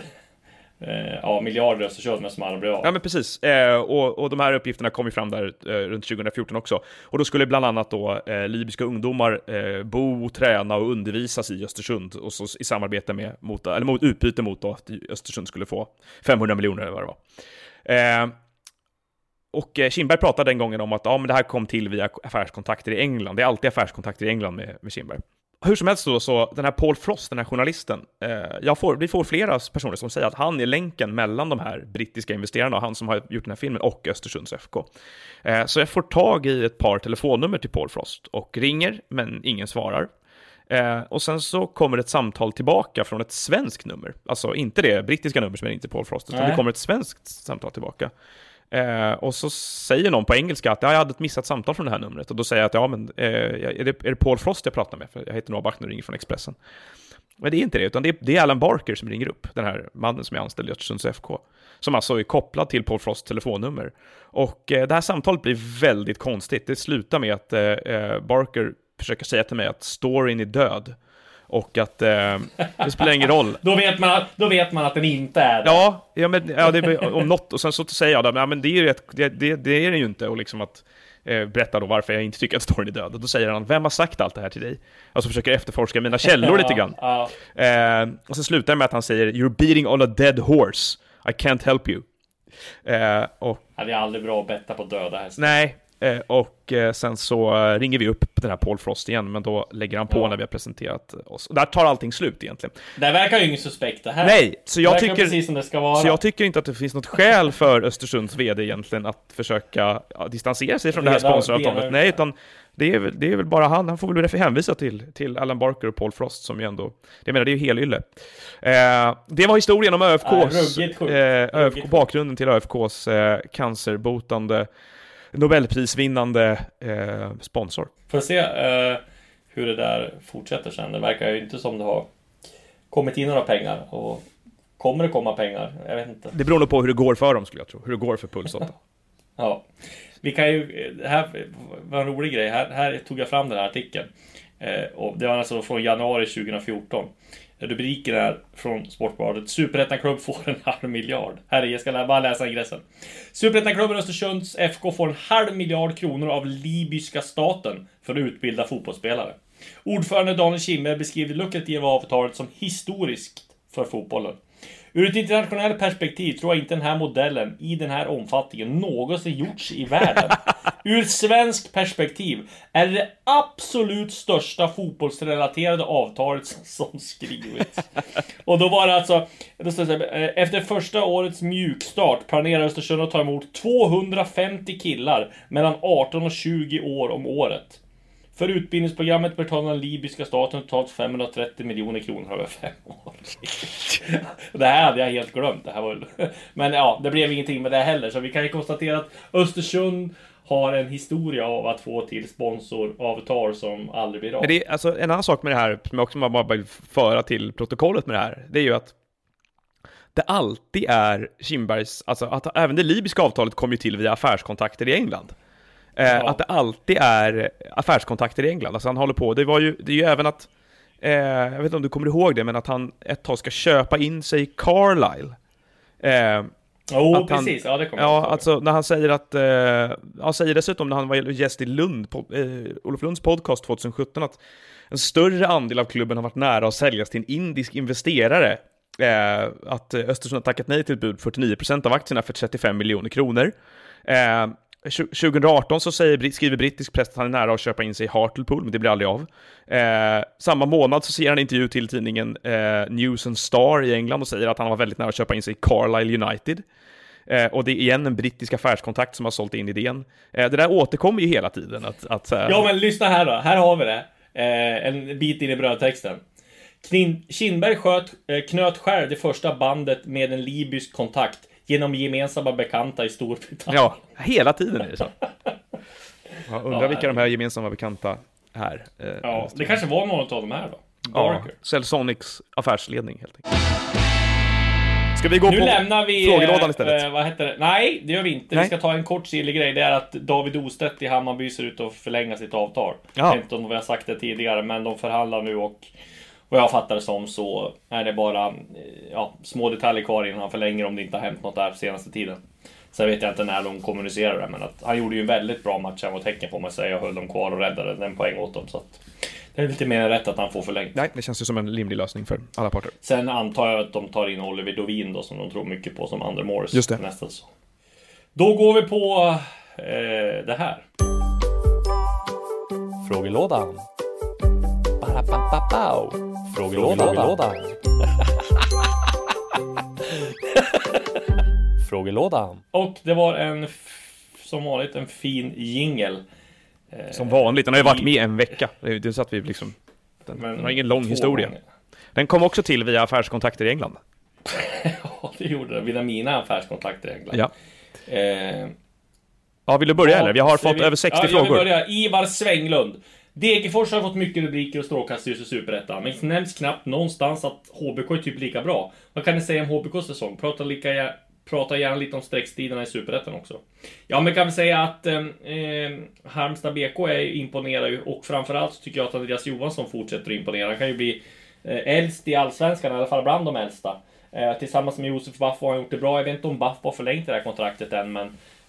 eh, ja, miljarder i Östersund med som alla blev av. Ja, men precis. Eh, och, och de här uppgifterna kom ju fram där eh, runt tjugohundrafjorton också. Och då skulle bland annat då eh, libyska ungdomar eh, bo, träna och undervisas i Östersund och så i samarbete med mot, eller mot utbyte mot då, att Östersund skulle få femhundra miljoner eller vad det var. Eh, Och Kinberg pratade den gången om att ja, men det här kom till via affärskontakter i England. Det är alltid affärskontakter i England med, med Kinberg. Hur som helst då, så den här Paul Frost, den här journalisten, eh, jag får, vi får flera personer som säger att han är länken mellan de här brittiska investerarna och han som har gjort den här filmen och Östersunds F K. Eh, så jag får tag i ett par telefonnummer till Paul Frost och ringer, men ingen svarar. Eh, och sen så kommer ett samtal tillbaka från ett svenskt nummer. Alltså inte det brittiska nummer som är inte Paul Frost, utan Nej. det kommer ett svenskt samtal tillbaka. Eh, och så säger någon på engelska att ja, jag hade ett missat samtal från det här numret. Och då säger jag att ja, men eh, är, det, är det Paul Frost jag pratar med? För jag heter Noah Bachner och ringer från Expressen. Men det är inte det, utan det är, det är Alan Barker som ringer upp, den här mannen som är anställd i Östersunds F K, som alltså är kopplad till Paul Frosts telefonnummer. Och eh, det här samtalet blir väldigt konstigt. Det slutar med att eh, Barker försöker säga till mig att storyn är död. Och att eh, det spelar ingen roll. Då vet man, då vet man att den inte är det. Ja, ja, men, ja det är om något. Och sen så säger jag då, ja, men det är ju ett, det, det, det är det ju inte. Och liksom att eh, berättar då varför jag inte tycker att storyn är död. Och då säger han, vem har sagt allt det här till dig? Alltså försöker efterforska mina källor lite grann. Ja. Eh, och så slutar det med att han säger, you're beating on a dead horse. I can't help you. Eh, och, ja, det är aldrig bra att betta på döda hästar. nej, eh, och eh, sen så eh, ringer vi upp den här Paul Frost igen, men då lägger han på Ja. när vi har presenterat oss. Och där tar allting slut egentligen. Det verkar ju ingen suspekt det här. Nej, så jag, det verkar tycker, precis som det ska vara. så jag tycker inte att det finns något skäl för Östersunds vd egentligen att försöka ja, distansera sig från det här Reda- sponsoravtalet. reda- Nej, utan det är, väl, det är väl bara han. Han får väl därför hänvisa till, till Alan Barker och Paul Frost som ju ändå, jag menar det är ju helylle. Eh, det var historien om ÖFKs, Ja, ruggigt sjukt. eh, ÖFK, Ruggigt. bakgrunden till ÖFKs eh, cancerbotande, Nobelprisvinnande eh, sponsor. Får se eh, hur det där fortsätter sen. Det verkar ju inte som det har kommit in några pengar. Och kommer det komma pengar? Jag vet inte. Det beror nog på hur det går för dem, skulle jag tro. Hur det går för Puls åtta. Ja. Vi kan ju, det här var en rolig grej. Här, här tog jag fram den här artikeln. Eh, och det var alltså från januari tjugohundrafjorton. Rubriken är från Sportbladet. Superettan-klubb får en halv miljard. Här är, jag ska bara läsa ingressen. Superettan-klubben Östersunds F K får en halv miljard kronor av libyska staten för att utbilda fotbollsspelare. Ordförande Daniel Kimmer beskriver det lukrativa avtalet som historiskt för fotbollen. Ur ett internationellt perspektiv tror jag inte den här modellen i den här omfattningen någonsin gjorts i världen. Ur svensk perspektiv är det absolut största fotbollsrelaterade avtalet som skrivits. Och då var det alltså, då står det så här, efter första årets mjukstart planerar Östersund att ta emot tvåhundrafemtio killar mellan arton och tjugo år om året. För utbildningsprogrammet betalar den libyska staten totalt femhundratrettio miljoner kronor över fem år. Det här hade jag helt glömt. Det här var... Men ja, det blev ingenting med det heller. Så vi kan ju konstatera att Östersund har en historia av att få till sponsoravtal som aldrig blir av. Men det är, alltså, en annan sak med det här som jag också bara vill föra till protokollet med det här, det är ju att det alltid är Kimbergs, alltså att även det libyska avtalet kom ju till via affärskontakter i England. Eh, Ja. Att det alltid är affärskontakter i England. Alltså han håller på, det var ju, det är ju även att eh, jag vet inte om du kommer ihåg det, men att han ett tag ska köpa in sig i Carlisle. Eh, Jo, att han- precis. Ja, det kommer Ja, jag ihåg. alltså när han säger att eh, han säger dessutom när han var gäst i Lund på, eh, Olof Lunds podcast tjugohundrasjutton att en större andel av klubben har varit nära att säljas till en indisk investerare. Eh, att eh, Östersund har tackat nej till ett bud fyrtionio procent av aktierna för trettiofem miljoner kronor. Eh, tjugohundraarton så säger, skriver brittisk press att han är nära att köpa in sig i Hartlepool, men det blir aldrig av. Eh, samma månad så ser han en intervju till tidningen eh, News and Star i England och säger att han var väldigt nära att köpa in sig i Carlisle United. Eh, och det är igen en brittisk affärskontakt som har sålt in idén. Eh, det där återkommer ju hela tiden. Att, att, eh, Ja, men lyssna här då. Här har vi det. Eh, en bit in i brödtexten. Knin- Kindberg sköt, eh, knöt själv det första bandet med en libysk kontakt genom gemensamma bekanta i Storbritannien. Ja, hela tiden är det så. Jag undrar Ja, vilka de här gemensamma bekanta här. Eh, Ja, det kanske var någon av de här då. ja, Barker. Cellsonics affärsledning helt enkelt. Ska vi gå Nu på lämnar vi frågelådan istället? Eh, vad heter det? Nej, det gör vi inte. Nej. Vi ska ta en kort sillig grej. Det är att David Ostedt i Hammarby ser ut att förlänga sitt avtal. Ja. Jag vet inte om vi har sagt det tidigare, men de förhandlar nu och vad jag fattar det som så är det bara eh, ja, små detaljer kvar innan han förlänger om det inte har hänt något där senaste tiden. Sen vet jag inte när de kommunicerar det, men att han gjorde ju en väldigt bra match han var tecken på mig säga och höll dem kvar och räddade den poäng åt dem. Så att det är lite mer än rätt att han får förlängt. Nej, det känns ju som en rimlig lösning för alla parter. Sen antar jag att de tar in Oliver Dovin då, som de tror mycket på som andra Morris. Just det. Nästan så. Då går vi på eh, det här. Frågelådan. Ba-da-ba-ba-bao. Frågelådan. Frågelådan. Och det var en, f- som vanligt, en fin jingle. Som vanligt, den har ju varit med en vecka. Det är det så att vi liksom... Den, Men den har ingen lång två historia. gånger. Den kom också till via affärskontakter i England. Ja, det gjorde det. Vid mina affärskontakter i England. Ja. Eh, Ja, vill du börja ja, eller? Vi har så fått vi- över sextio ja, frågor. Jag vill börja. Ivar Svänglund. Degerfors har fått mycket rubriker och strålkastljus i Superettan, men det nämns knappt någonstans att H B K är typ lika bra. Vad kan ni säga om H B K:s säsong? Prata, lika, gär- prata gärna lite om streckstiderna i Superettan också. Ja, men kan vi säga att eh, eh, Halmstad B K är imponerar ju, och framförallt så tycker jag att Andreas Johansson fortsätter att imponera. Han kan ju bli eh, äldst i Allsvenskan, i alla fall bland de äldsta. Eh, tillsammans med Josef Baff har han gjort det bra. Jag vet inte om Baff har förlängt det här kontraktet än, men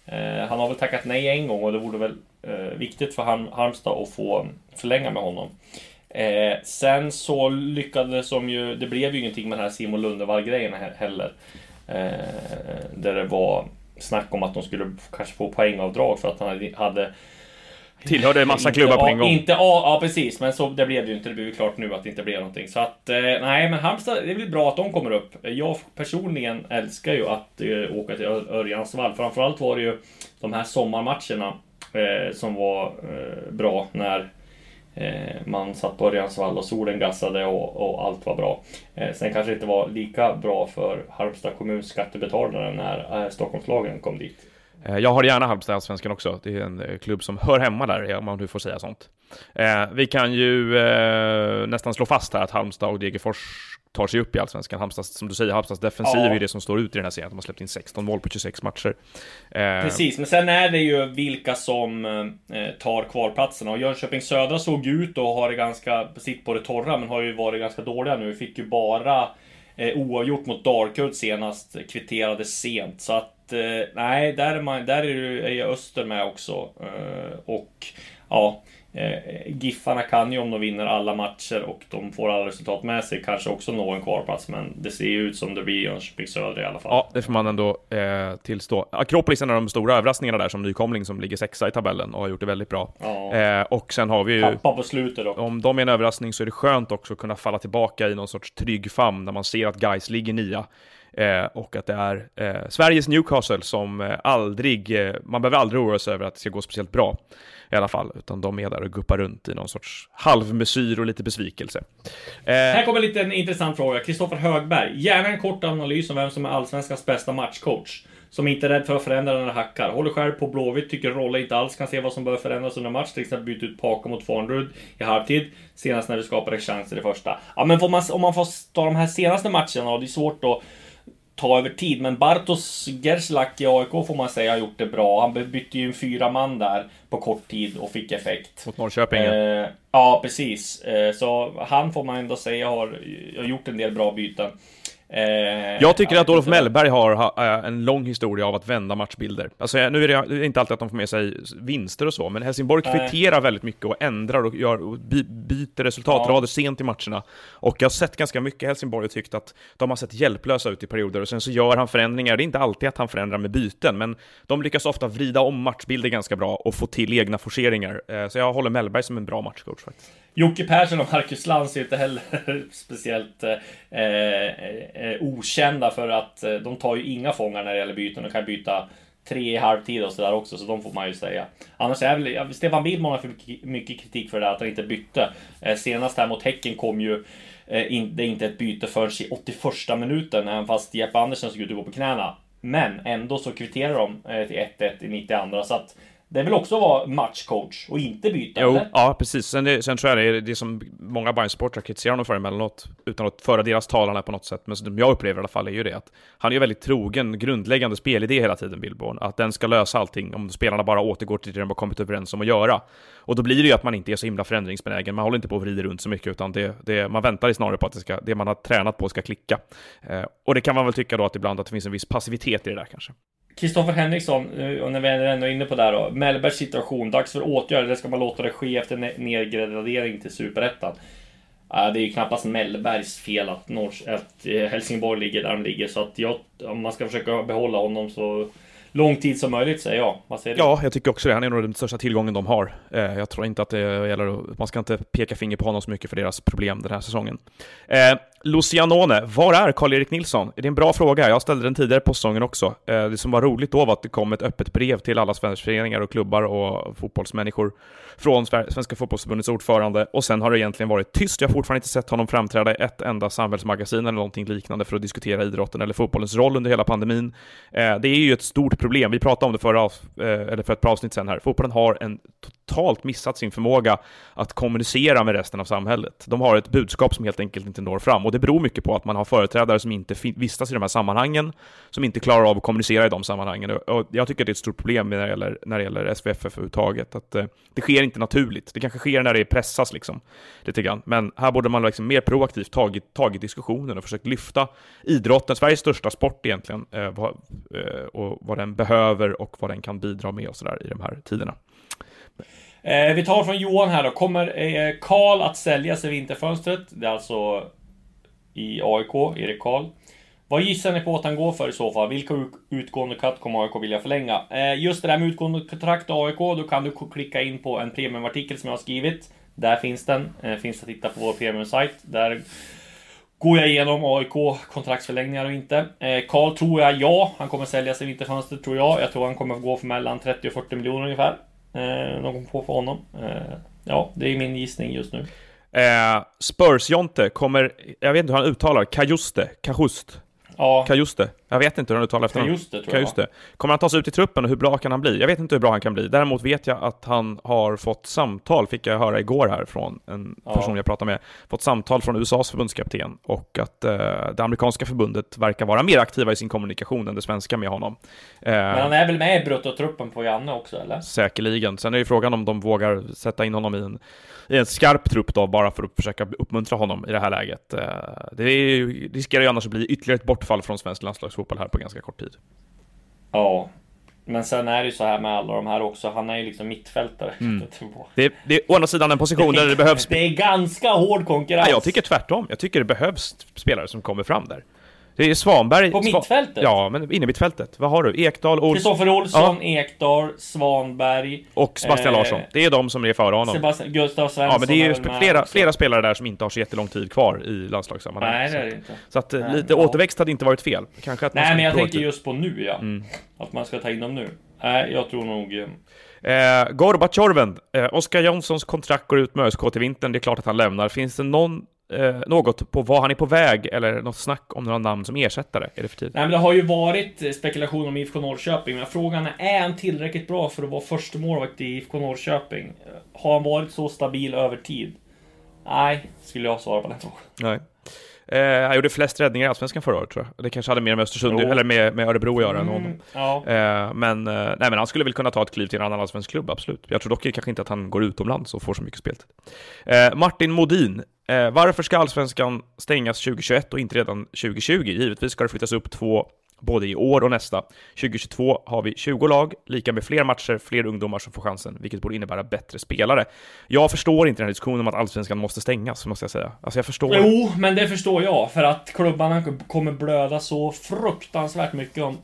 Eh, han har väl tackat nej en gång och det vore väl eh, viktigt för Halm- Halmstad att få förlänga med honom. Eh, sen så lyckades som ju, det blev ju ingenting med den här Simon Lundevall-grejen heller. Eh, där det var snack om att de skulle kanske få poängavdrag för att han hade tillhörde en massa klubbar på en gång. Inte, ja, ja, precis. Men så det blev det ju inte. Det blev ju klart nu att det inte blev någonting. Så att, eh, nej, men Halmstad, det är väl bra att de kommer upp. Jag personligen älskar ju att eh, åka till Örjansvall. Framförallt var det ju de här sommarmatcherna eh, som var eh, bra när eh, man satt på Örjansvall och solen gassade och, och allt var bra. Eh, sen kanske det inte var lika bra för Halmstad kommuns skattebetalare när eh, Stockholmslagen kom dit. Jag har gärna Halmstad i Allsvenskan också. Det är en klubb som hör hemma där, om man nu får säga sånt. Eh, vi kan ju eh, nästan slå fast här att Halmstad och Degerfors tar sig upp i Allsvenskan. Halmstad, som du säger, Halmstads defensiv ja. är det som står ut i den här serien. De har släppt in sexton mål på tjugosex matcher. Eh, Precis, men sen är det ju vilka som eh, tar kvalplatserna. Och Jönköping Södra såg ut och har det ganska sitt på det torra, men har ju varit ganska dåliga nu. Fick ju bara eh, oavgjort mot Dalkurd senast, kvitterade sent. Så att Eh, nej, där är, man, där är, ju, är jag Öster med också. Eh, och ja, eh, Giffarna kan ju om de vinner alla matcher och de får alla resultat med sig kanske också nå en kvalplats. Men det ser ju ut som det blir Jönköping Södra i alla fall. Ja, det får man ändå eh, tillstå. Akropolis är en av de stora överraskningarna där som nykomling som ligger sexa i tabellen och har gjort det väldigt bra. Ja. Eh, och sen har vi ju... Tappa på slutet då. Om de är en överraskning så är det skönt också att kunna falla tillbaka i någon sorts trygg famn när man ser att Gais ligger nia. Eh, och att det är eh, Sveriges Newcastle som eh, aldrig, eh, man behöver aldrig oroa sig över att det ska gå speciellt bra i alla fall, utan de är där och guppar runt i någon sorts halvmesyr och lite besvikelse. Eh, Här kommer lite en intressant fråga. Kristoffer Högberg, gärna en kort analys om vem som är Allsvenskans bästa matchcoach, som inte är rädd för att förändra när det hackar. Håller själv på Blåvitt, tycker Rolle inte alls kan se vad som bör förändras under match. Till exempel byta ut Paka mot Farnrud i halvtid, senast när vi skapade chanser i första. Ja, men får man, om man får ta de här senaste matcherna, och det är svårt att ta över tid, men Bartosz Gerslak i A I K får man säga har gjort det bra. Han bytte ju en fyra man där på kort tid och fick effekt. Mot Norrköping. Eh, ja, precis. Eh, så han får man ändå säga har, har gjort en del bra byten. Eh, jag tycker att Olof Mellberg har ha, en lång historia av att vända matchbilder. Alltså, nu är det inte alltid att de får med sig vinster och så, men Helsingborg kvitterar väldigt mycket och ändrar och, gör, och by, byter resultatrader ja. sent i matcherna. Och jag har sett ganska mycket Helsingborg och tyckt att de har sett hjälplösa ut i perioder, och sen så gör han förändringar. Det är inte alltid att han förändrar med byten, men de lyckas ofta vrida om matchbilder ganska bra och få till egna forceringar. Så jag håller Mellberg som en bra matchcoach faktiskt. Jocke Persson och Marcus Lantz är inte heller speciellt eh, eh, okända för att eh, de tar ju inga fångar när det gäller byten och kan byta tre i halvtid och sådär också, så de får man ju säga. Annars är väl, ja, Stefan Bidman har för mycket kritik för det att han inte bytte. Eh, senast här mot Häcken kom ju eh, in, det är inte ett byte förrän i åttioförsta minuten, även fast Jeppe Andersen såg ut att gå på knäna. Men ändå så kvitterar de eh, till ett ett i nittioandra, så att det vill också vara matchcoach och inte byta. Jo, eller? ja, precis. Sen, det, sen tror jag det är det som många Bayern-supportrar kritiserar honom för emellanåt, utan att föra deras talan på något sätt. Men som jag upplever i alla fall är ju det att han är ju väldigt trogen, grundläggande spelidé hela tiden, Billborn. Att den ska lösa allting om spelarna bara återgår till det de har kommit överens om att göra. Och då blir det ju att man inte är så himla förändringsbenägen. Man håller inte på att vrida runt så mycket, utan det, det, man väntar snarare på att det, ska, det man har tränat på ska klicka. Eh, och det kan man väl tycka då att ibland att det finns en viss passivitet i det där kanske. Kristoffer Henriksson, och när vi är ändå inne på det här då, Mellbergs situation, dags för åtgärder, eller ska man låta det ske efter nedgradering till Superettan? Uh, det är ju knappast Mellbergs fel att, Norr, att Helsingborg ligger där de ligger, så att jag, om man ska försöka behålla honom så lång tid som möjligt, säger jag. Vad säger du? Ja, jag tycker också det. Han är nog den största tillgången de har. Eh, jag tror inte att det gäller, man ska inte peka finger på honom så mycket för deras problem den här säsongen. Eh, Lucianone, var är Karl-Erik Nilsson? Det är en bra fråga. Jag ställde den tidigare på säsongen också. Eh, det som var roligt då var att det kom ett öppet brev till alla svenska föreningar och klubbar och fotbollsmänniskor från Svenska fotbollsförbundets ordförande, och sen har det egentligen varit tyst. Jag har fortfarande inte sett honom framträda i ett enda samhällsmagasin eller någonting liknande för att diskutera idrotten eller fotbollens roll under hela pandemin. Eh, det är ju ett stort problem. Vi pratade om det förra, eh, eller för ett par avsnitt sedan här. Fotbollen har en totalt missat sin förmåga att kommunicera med resten av samhället. De har ett budskap som helt enkelt inte når fram, och det det beror mycket på att man har företrädare som inte vistas i de här sammanhangen, som inte klarar av att kommunicera i de sammanhangen. Och jag tycker att det är ett stort problem när det gäller, när det gäller S V F F överhuvudtaget, att eh, det sker inte naturligt. Det kanske sker när det pressas liksom, lite grann. Men här borde man liksom mer proaktivt tagit, tagit diskussionen och försökt lyfta idrotten, Sveriges största sport egentligen, eh, vad, eh, och vad den behöver och vad den kan bidra med och sådär i de här tiderna. Eh, vi tar från Johan här då. Kommer eh, Karl att säljas i vinterfönstret? Det är alltså i A I K, Erik Karl. Vad gissar ni på att han går för i så fall? Vilka utgående cut kommer A I K vilja förlänga? Eh, just det där med utgående kontrakt A I K, då kan du klicka in på en premiumartikel som jag har skrivit. Där finns den. Eh, finns att titta på vår premium-sajt. Där går jag igenom A I K kontraktsförlängningar och inte. Eh, Karl tror jag, ja. Han kommer säljas i vinterfönstret tror jag. Jag tror han kommer gå för mellan trettio och fyrtio miljoner ungefär. Eh, någon på för honom. Eh, ja, det är min gissning just nu. Eh, Spurs-Jonte kommer, jag vet inte hur han uttalar, Kajuste, Kajust. Ja. Kajuste. Jag vet inte hur han uttalar efter honom. Kajuste, tror Kajuste. jag. Kommer han tas ut i truppen och hur bra kan han bli? Jag vet inte hur bra han kan bli. Däremot vet jag att han har fått samtal, fick jag höra igår här från en ja. person jag pratade med, fått samtal från U S A:s förbundskapten och att eh, det amerikanska förbundet verkar vara mer aktiva i sin kommunikation än det svenska med honom. Eh, Men han är väl med i bruttotruppen på Janne också, eller? Säkerligen. Sen är ju frågan om de vågar sätta in honom i en, i en skarp trupp då, bara för att försöka uppmuntra honom i det här läget. Eh, det är ju, riskerar ju annars att bli ytterligare ett bortfall från svensk landslagsfotboll här på ganska kort tid. Ja, men sen är det ju så här med alla de här också. Han är ju liksom mittfältare. Mm. Det, det är å andra sidan en position det, där det behövs... Det är ganska hård konkurrens. Nej, jag tycker tvärtom. Jag tycker det behövs spelare som kommer fram där. Det är Svanberg... På mittfältet? Ja, men inne i mittfältet. Vad har du? Ekdal, Olsson... Kristoffer Olsson, ja. Ekdal, Svanberg... Och Sebastian eh, Larsson. Det är de som är före honom. Sebastian, Gustav Svensson... Ja, men det är ju är flera, flera spelare där som inte har så jättelång tid kvar i landslagssammanhang. Nej, det är det inte. Så att Nej, lite ja. återväxt hade inte varit fel. Kanske att Nej, men jag tänker tänker just på nu, ja. Mm. Att man ska ta in dem nu. Nej, jag tror nog... Eh, Gorbatjorven. Eh, Oskar Jonssons kontrakt går ut med ÖSK till vintern. Det är klart att han lämnar. Finns det någon... Eh, något på vad han är på väg eller något snack om några namn som ersättare? Är det för tid? Nej, men det har ju varit spekulation om I F K Norrköping, men frågan är, är han tillräckligt bra för att vara första målvakt i I F K Norrköping? Har han varit så stabil över tid? Nej, skulle jag svara på den frågan. Nej. Eh, han gjorde flest räddningar i Allsvenskan förra året, tror jag. Det kanske hade mer med Östersund Jo. eller med, med Örebro att göra än Mm, honom. ja. Eh, men, eh, nej, men han skulle väl kunna ta ett kliv till en annan allsvensk klubb, absolut. Jag tror dock kanske inte att han går utomlands och får så mycket speltid. Eh, Martin Modin. Eh, varför ska Allsvenskan stängas tjugohundratjugoett och inte redan tjugohundratjugo? Givetvis ska det flyttas upp två både i år och nästa. tjugohundratjugotvå har vi tjugo lag, lika med fler matcher, fler ungdomar som får chansen, vilket borde innebära bättre spelare. Jag förstår inte den här diskussionen om att Allsvenskan måste stängas, måste jag säga. Alltså jag förstår... Jo, men det förstår jag, för att klubbarna kommer blöda så fruktansvärt mycket om,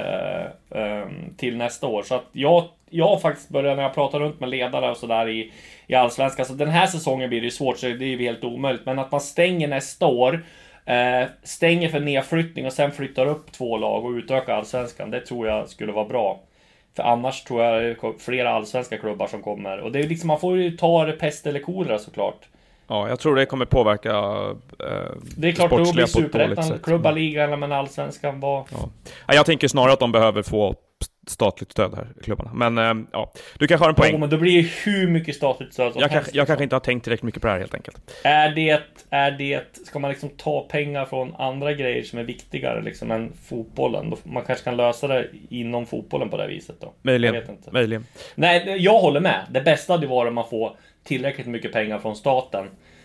äh, äh, till nästa år. Så att jag, jag har faktiskt börjat, när jag pratar runt med ledare och sådär i, i Allsvenskan, så den här säsongen blir det svårt, så det är ju helt omöjligt. Men att man stänger nästa år, Uh, stänger för nedflyttning och sen flyttar upp två lag och utökar Allsvenskan, det tror jag skulle vara bra. För annars tror jag det är flera allsvenska klubbar som kommer. Och det är liksom, man får ju ta det pest eller kolera såklart. Ja, jag tror det kommer påverka uh, det är klart, då blir superettan, klubbar, ligan, men Allsvenskan var... Ja. Ja, jag tänker snarare att de behöver få statligt stöd här, klubbarna. Men äh, ja, du kanske har en poäng. Ja, men då blir det hur mycket statligt stöd som jag, helst, kanske, jag kanske inte har tänkt tillräckligt mycket på det här helt enkelt. Är det, är det, ska man liksom ta pengar från andra grejer som är viktigare liksom än fotbollen? Då, man kanske kan lösa det inom fotbollen på det viset då. Möjligen, jag vet inte. möjligen. Nej, jag håller med. Det bästa hade varit om man får tillräckligt mycket pengar från staten.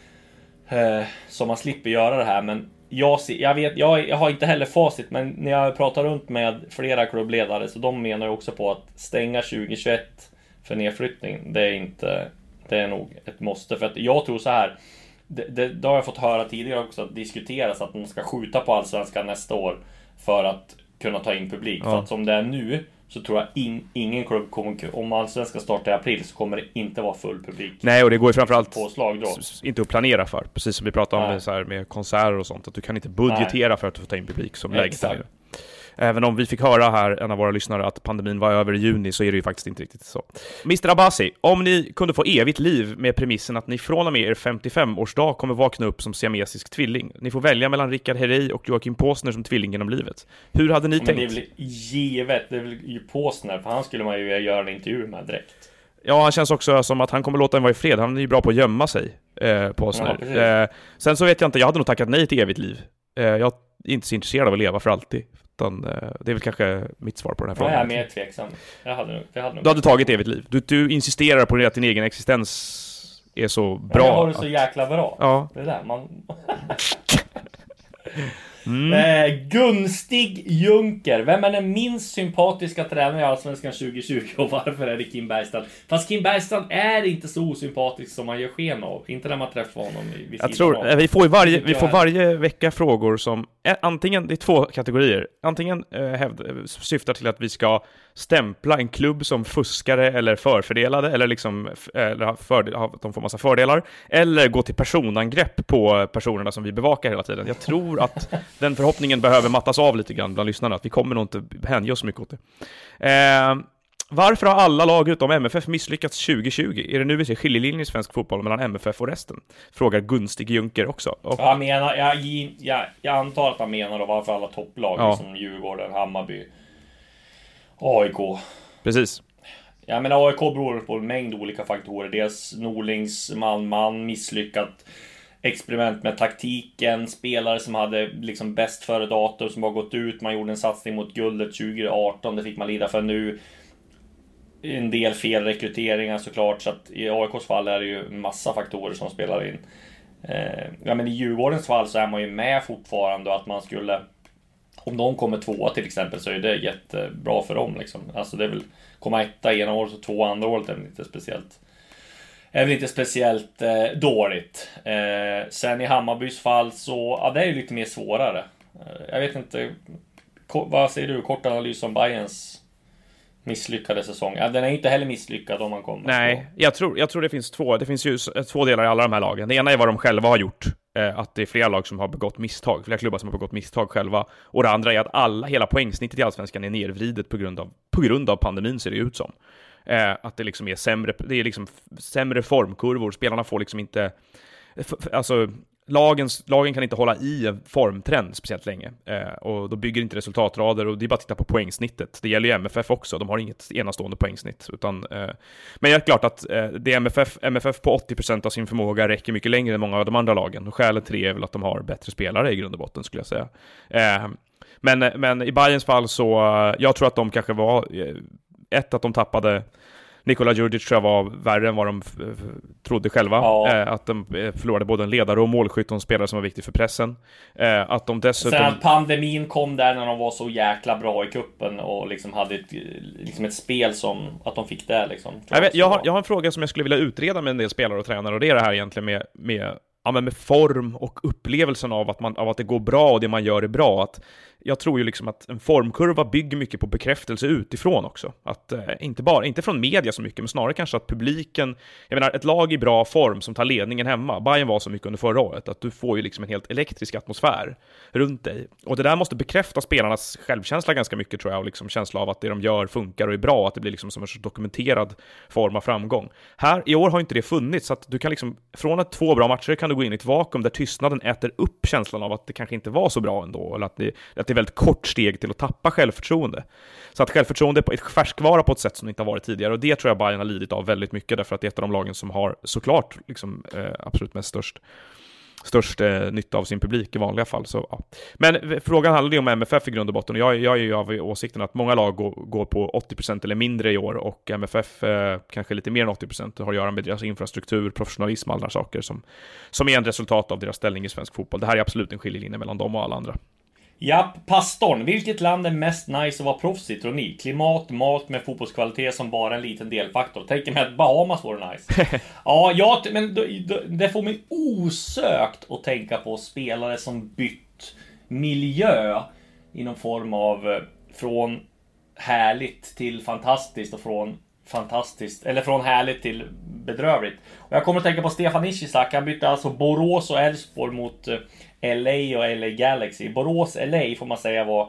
Eh, så man slipper göra det här, men Jag, jag, vet, jag, jag har inte heller facit, men när jag pratar runt med flera klubbledare, så de menar ju också på att stänga tjugohundratjugoett för nedflyttning, det är inte, det är nog ett måste. För att jag tror så här, det, det, det har jag fått höra tidigare också, att diskuteras att man ska skjuta på Allsvenskan nästa år för att kunna ta in publik. Ja. För att som det är nu så tror jag in, ingen klubb kommer, om Allsvenskan startar i april, så kommer det inte vara full publik. Nej, och det går ju framförallt påslag då. Inte att planera för, precis som vi pratade om med, så här, med konserter och sånt, att du kan inte budgetera Nej. för att få ta in publik som läget är. Även om vi fick höra här, en av våra lyssnare, att pandemin var över i juni, så är det ju faktiskt inte riktigt så. mister Abbasi, om ni kunde få evigt liv med premissen att ni från och med er femtiofem-årsdag kommer vakna upp som siamesisk tvilling. Ni får välja mellan Rickard Herrey och Joakim Påsner som tvilling genom livet. Hur hade ni Men tänkt? det är väl givet, det är väl ju Påsner, för han skulle man ju göra en intervju med direkt. Ja, han känns också som att han kommer låta en vara i fred. Han är ju bra på att gömma sig eh, på oss Ja, nu. Eh, sen så vet jag inte, jag hade nog tackat nej till evigt liv. Eh, jag är inte så intresserad av att leva för alltid. Utan, eh, det är väl kanske mitt svar på den här frågan. Ja, jag är mer tveksam. Jag hade nog, jag hade nog du hade tagit evigt liv. Du, du insisterar på att din egen existens är så bra. Ja, jag har det så att... jäkla bra. Ja. Det där, man... Mm. Eh, Gunstig Junker. Vem är den minst sympatiska tränaren i Allsvenskan tjugo tjugo och varför är det Kim Bergstrand? Fast Kim Bergstrand är inte så osympatisk som man gör sken av. Inte när man träffar honom vid Jag tror, av. vi får, varje, vi får varje vecka frågor som eh, antingen, det är två kategorier. Antingen eh, hävd, syftar till att vi ska stämpla en klubb som fuskare eller förfördelade eller liksom eller har fördel, har, de får massa fördelar, eller gå till personangrepp på personerna som vi bevakar hela tiden. Jag tror att den förhoppningen behöver mattas av lite grann bland lyssnarna, att vi kommer nog inte hänge oss så mycket åt det. Eh, varför har alla lag utom M F F misslyckats tjugo tjugo? Är det nu vi ser skiljelinjer i svensk fotboll mellan M F F och resten? Frågar Gunstig Junker också. Och... Jag menar, jag, jag, jag antar att han menar då varför alla topplag ja. som Djurgården, Hammarby, A I K. Precis. Ja, men A I K beror på en mängd olika faktorer. Dels Norlings man-man, misslyckat experiment med taktiken, spelare som hade liksom bäst före datum som har gått ut, man gjorde en satsning mot guldet tjugo arton, det fick man lida för nu. En del felrekryteringar såklart, så att i A I K:s fall är det ju en massa faktorer som spelar in. Eh, ja, men i Djurgårdens fall så är man ju med fortfarande, att man skulle, om de kommer tvåa till exempel, så är det jättebra för dem liksom. Alltså det är väl, komma etta ena året och två andra året är väl inte speciellt är väl inte speciellt eh, dåligt. Eh, sen i Hammarbys fall så, ja, det är ju lite mer svårare. Eh, jag vet inte, ko- vad säger du? Kort analys om Bayerns misslyckade säsong. Ja, den är inte heller misslyckad om man kommer. Nej, jag tror, jag tror det finns två. Det finns ju två delar i alla de här lagen. Det ena är vad de själva har gjort. Eh, att det är flera lag som har begått misstag. Flera klubbar som har begått misstag själva. Och det andra är att alla, hela poängsnittet i Allsvenskan är nervridet på grund av, på grund av pandemin, ser det ut som. Eh, att det liksom är sämre, det är liksom sämre formkurvor. Spelarna får liksom inte... F- alltså... Lagens, lagen kan inte hålla i en formtrend speciellt länge, eh, och då bygger inte resultatrader, och det är bara att titta på poängsnittet. Det gäller ju M F F också, de har inget enastående poängsnitt, utan, eh, men det är klart att eh, det är M F F, M F F på åttio procent av sin förmåga räcker mycket längre än många av de andra lagen, och skälet till det är väl att de har bättre spelare i grund och botten, skulle jag säga. Eh, men, men i Bayerns fall så, eh, jag tror att de kanske var, eh, ett att de tappade Nikola Djurdjic, tror jag var värre än vad de f- f- trodde själva. Ja. Eh, att de förlorade både en ledare och målskytt och en spelare som var viktig för pressen. Eh, att de dessutom... Sen att pandemin kom där när de var så jäkla bra i kuppen och liksom hade ett, liksom ett spel som att de fick det liksom. Jag, vet, jag, har, jag har en fråga som jag skulle vilja utreda med en del spelare och tränare, och det är det här egentligen med, med, ja, med form och upplevelsen av att, man, av att det går bra och det man gör är bra. Att jag tror ju liksom att en formkurva bygger mycket på bekräftelse utifrån också. Att eh, inte bara, inte från media så mycket, men snarare kanske att publiken, jag menar ett lag i bra form som tar ledningen hemma, Bayern var så mycket under förra året, att du får ju liksom en helt elektrisk atmosfär runt dig. Och det där måste bekräfta spelarnas självkänsla ganska mycket, tror jag, och liksom känsla av att det de gör funkar och är bra, att det blir liksom som en sorts dokumenterad form av framgång. Här, i år har inte det funnits, så att du kan liksom, från ett två bra matcher kan du gå in i ett vakuum där tystnaden äter upp känslan av att det kanske inte var så bra ändå, eller att det, att det är väldigt kort steg till att tappa självförtroende. Så att självförtroende är på ett färskvara på ett sätt som det inte har varit tidigare, och det tror jag Bayern har lidit av väldigt mycket, därför att det är ett av de lagen som har såklart liksom, eh, absolut mest störst störst eh, nytta av sin publik i vanliga fall. Så, ja. Men frågan handlar ju om M F F i grund och botten, och jag, jag är ju av åsikten att många lag går, går på åttio procent eller mindre i år, och M F F eh, kanske lite mer än åttio procent har att göra med deras infrastruktur, professionalism och alla saker som, som är en resultat av deras ställning i svensk fotboll. Det här är absolut en skiljelinje mellan dem och alla andra. Japp, pastorn. Vilket land är mest nice att vara proffs i, tror ni? Klimat, mat med fotbollskvalitet som bara en liten delfaktor. Tänker mig att Bahamas vore nice. Ja, ja, men då, då, det får mig osökt att tänka på spelare som bytt miljö i någon form av från härligt till fantastiskt och från fantastiskt, eller från härligt till bedrövligt. Och jag kommer att tänka på Stefan Ishizak. Han bytte alltså Borås och Elfsborg mot L A och L A Galaxy. Borås L A får man säga var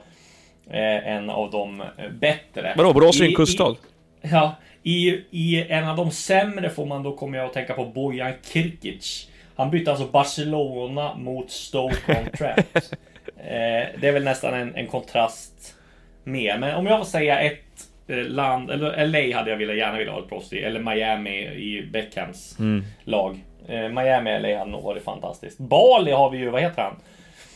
eh, en av de bättre. Vadå, Borås är en kuststad? Ja, i, i en av de sämre får man då, kommer jag att tänka på Bojan Kirkic. Han bytte alltså Barcelona mot Stoke-on-Trent. eh, det är väl nästan en, en kontrast med. Men om jag får säga ett land, eller L A hade jag velat, gärna vilja ha ett proffs i, eller Miami i Beckhams Mm. lag. Eh, Miami L A hade nog varit fantastiskt. Bali har vi ju, vad heter han?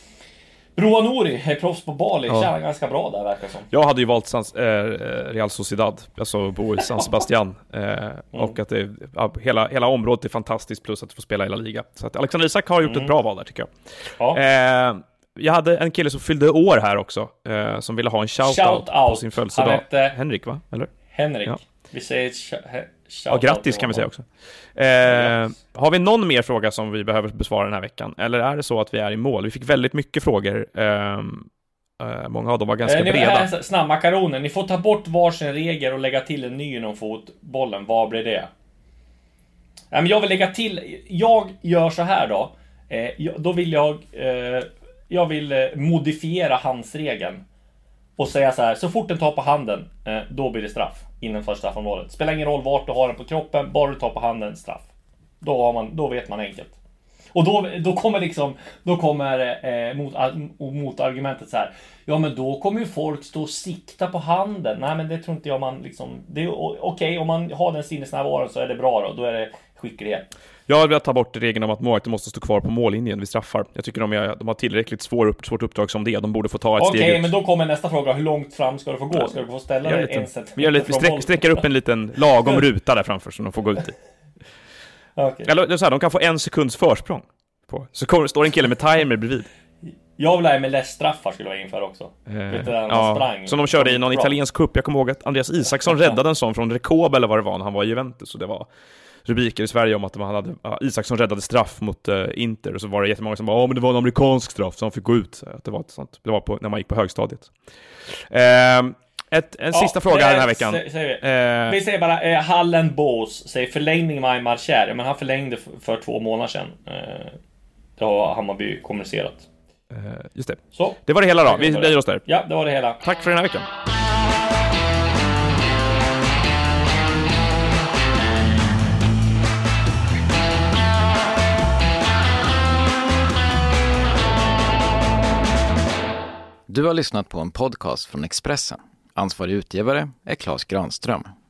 Roa Nouri är proffs på Bali, Ja. känner ganska bra där verkar som. Jag hade ju valt Sans, eh, Real Sociedad, alltså bo i San Sebastian. Eh, och att det, ja, hela, hela området är fantastiskt, plus att du får spela i La Liga. Så att Alexander Isak har gjort Mm. ett bra val där, tycker jag. Ja. Eh, jag hade en kille som fyllde år här också, eh, som ville ha en shoutout Shout på out. sin födelsedag. Han hette- Henrik, va? Eller? Henrik. Ja. Vi säger sh- he- Ja, shout grattis out kan vi till säga honom. också. Eh, har vi någon mer fråga som vi behöver besvara den här veckan? Eller är det så att vi är i mål? Vi fick väldigt mycket frågor. Eh, eh, många av dem var ganska Eh, ni, breda. här, snabbmakaroner. Ni får ta bort varsin regel och lägga till en ny inom fotbollen. Vad blir det? Ja, men jag vill lägga till. Jag gör så här då. Eh, jag, då vill jag eh, Jag vill eh, modifiera handsregeln och säga så här: så fort den tar på handen, eh, då blir det straff innanför straffområdet. Spelar ingen roll vart du har den på kroppen, bara du tar på handen, straff. Då har man, då vet man enkelt. Och då, då kommer liksom Då kommer eh, mot, mot argumentet så här: ja men då kommer ju folk stå och sikta på handen. Nej men det tror inte jag man liksom. Det är okej, okay, om man har den sinnesnärvaron så är det bra då. Då är det skicklighet. Jag vill ta bort regeln om att målvakten måste stå kvar på mållinjen vid straffar. Jag tycker de, är, de har tillräckligt svår upp, svårt uppdrag som det. De borde få ta ett Okej, steg ut. men då kommer nästa fråga. Hur långt fram ska du få gå? Ska du få ställa Gör dig lite, en centimeter vi gör lite, vi från sträck, mål? sträcker upp en liten lagom ruta där framför som de får gå ut i. Okej. Eller det är så här, de kan få en sekunds försprång på. Så kommer, står en kille med timer bredvid. Jag vill ha M L S-straffar skulle jag införa också. Eh, Vet du, där man ja, sprang. som de körde i någon Bra. italiensk cup. Jag kommer ihåg att Andreas Isaksson räddade en sån från Rekob eller vad det var när han var i Juventus. Och det var rubriker i Sverige om att man hade, ja, Isaksson räddade straff mot uh, Inter. Och så var det jättemånga som bara, ja men det var en amerikansk straff så han fick gå ut. Så att det var ett sånt. Det var på, när man gick på högstadiet. Eh, ett, en Ja, sista fråga här den här veckan. sä- säger vi. Eh, Vi säger bara eh, Hallen Bås säger förlängning med Aymar Kjär. Men han förlängde f- för två månader sedan. Eh, det har Hammarby kommunicerat. eh, just det. Så. Det var det hela då. Tack Vi för det. nöjer oss där. Ja, det var det hela. Tack för den här veckan. Du har lyssnat på en podcast från Expressen. Ansvarig utgivare är Claes Granström.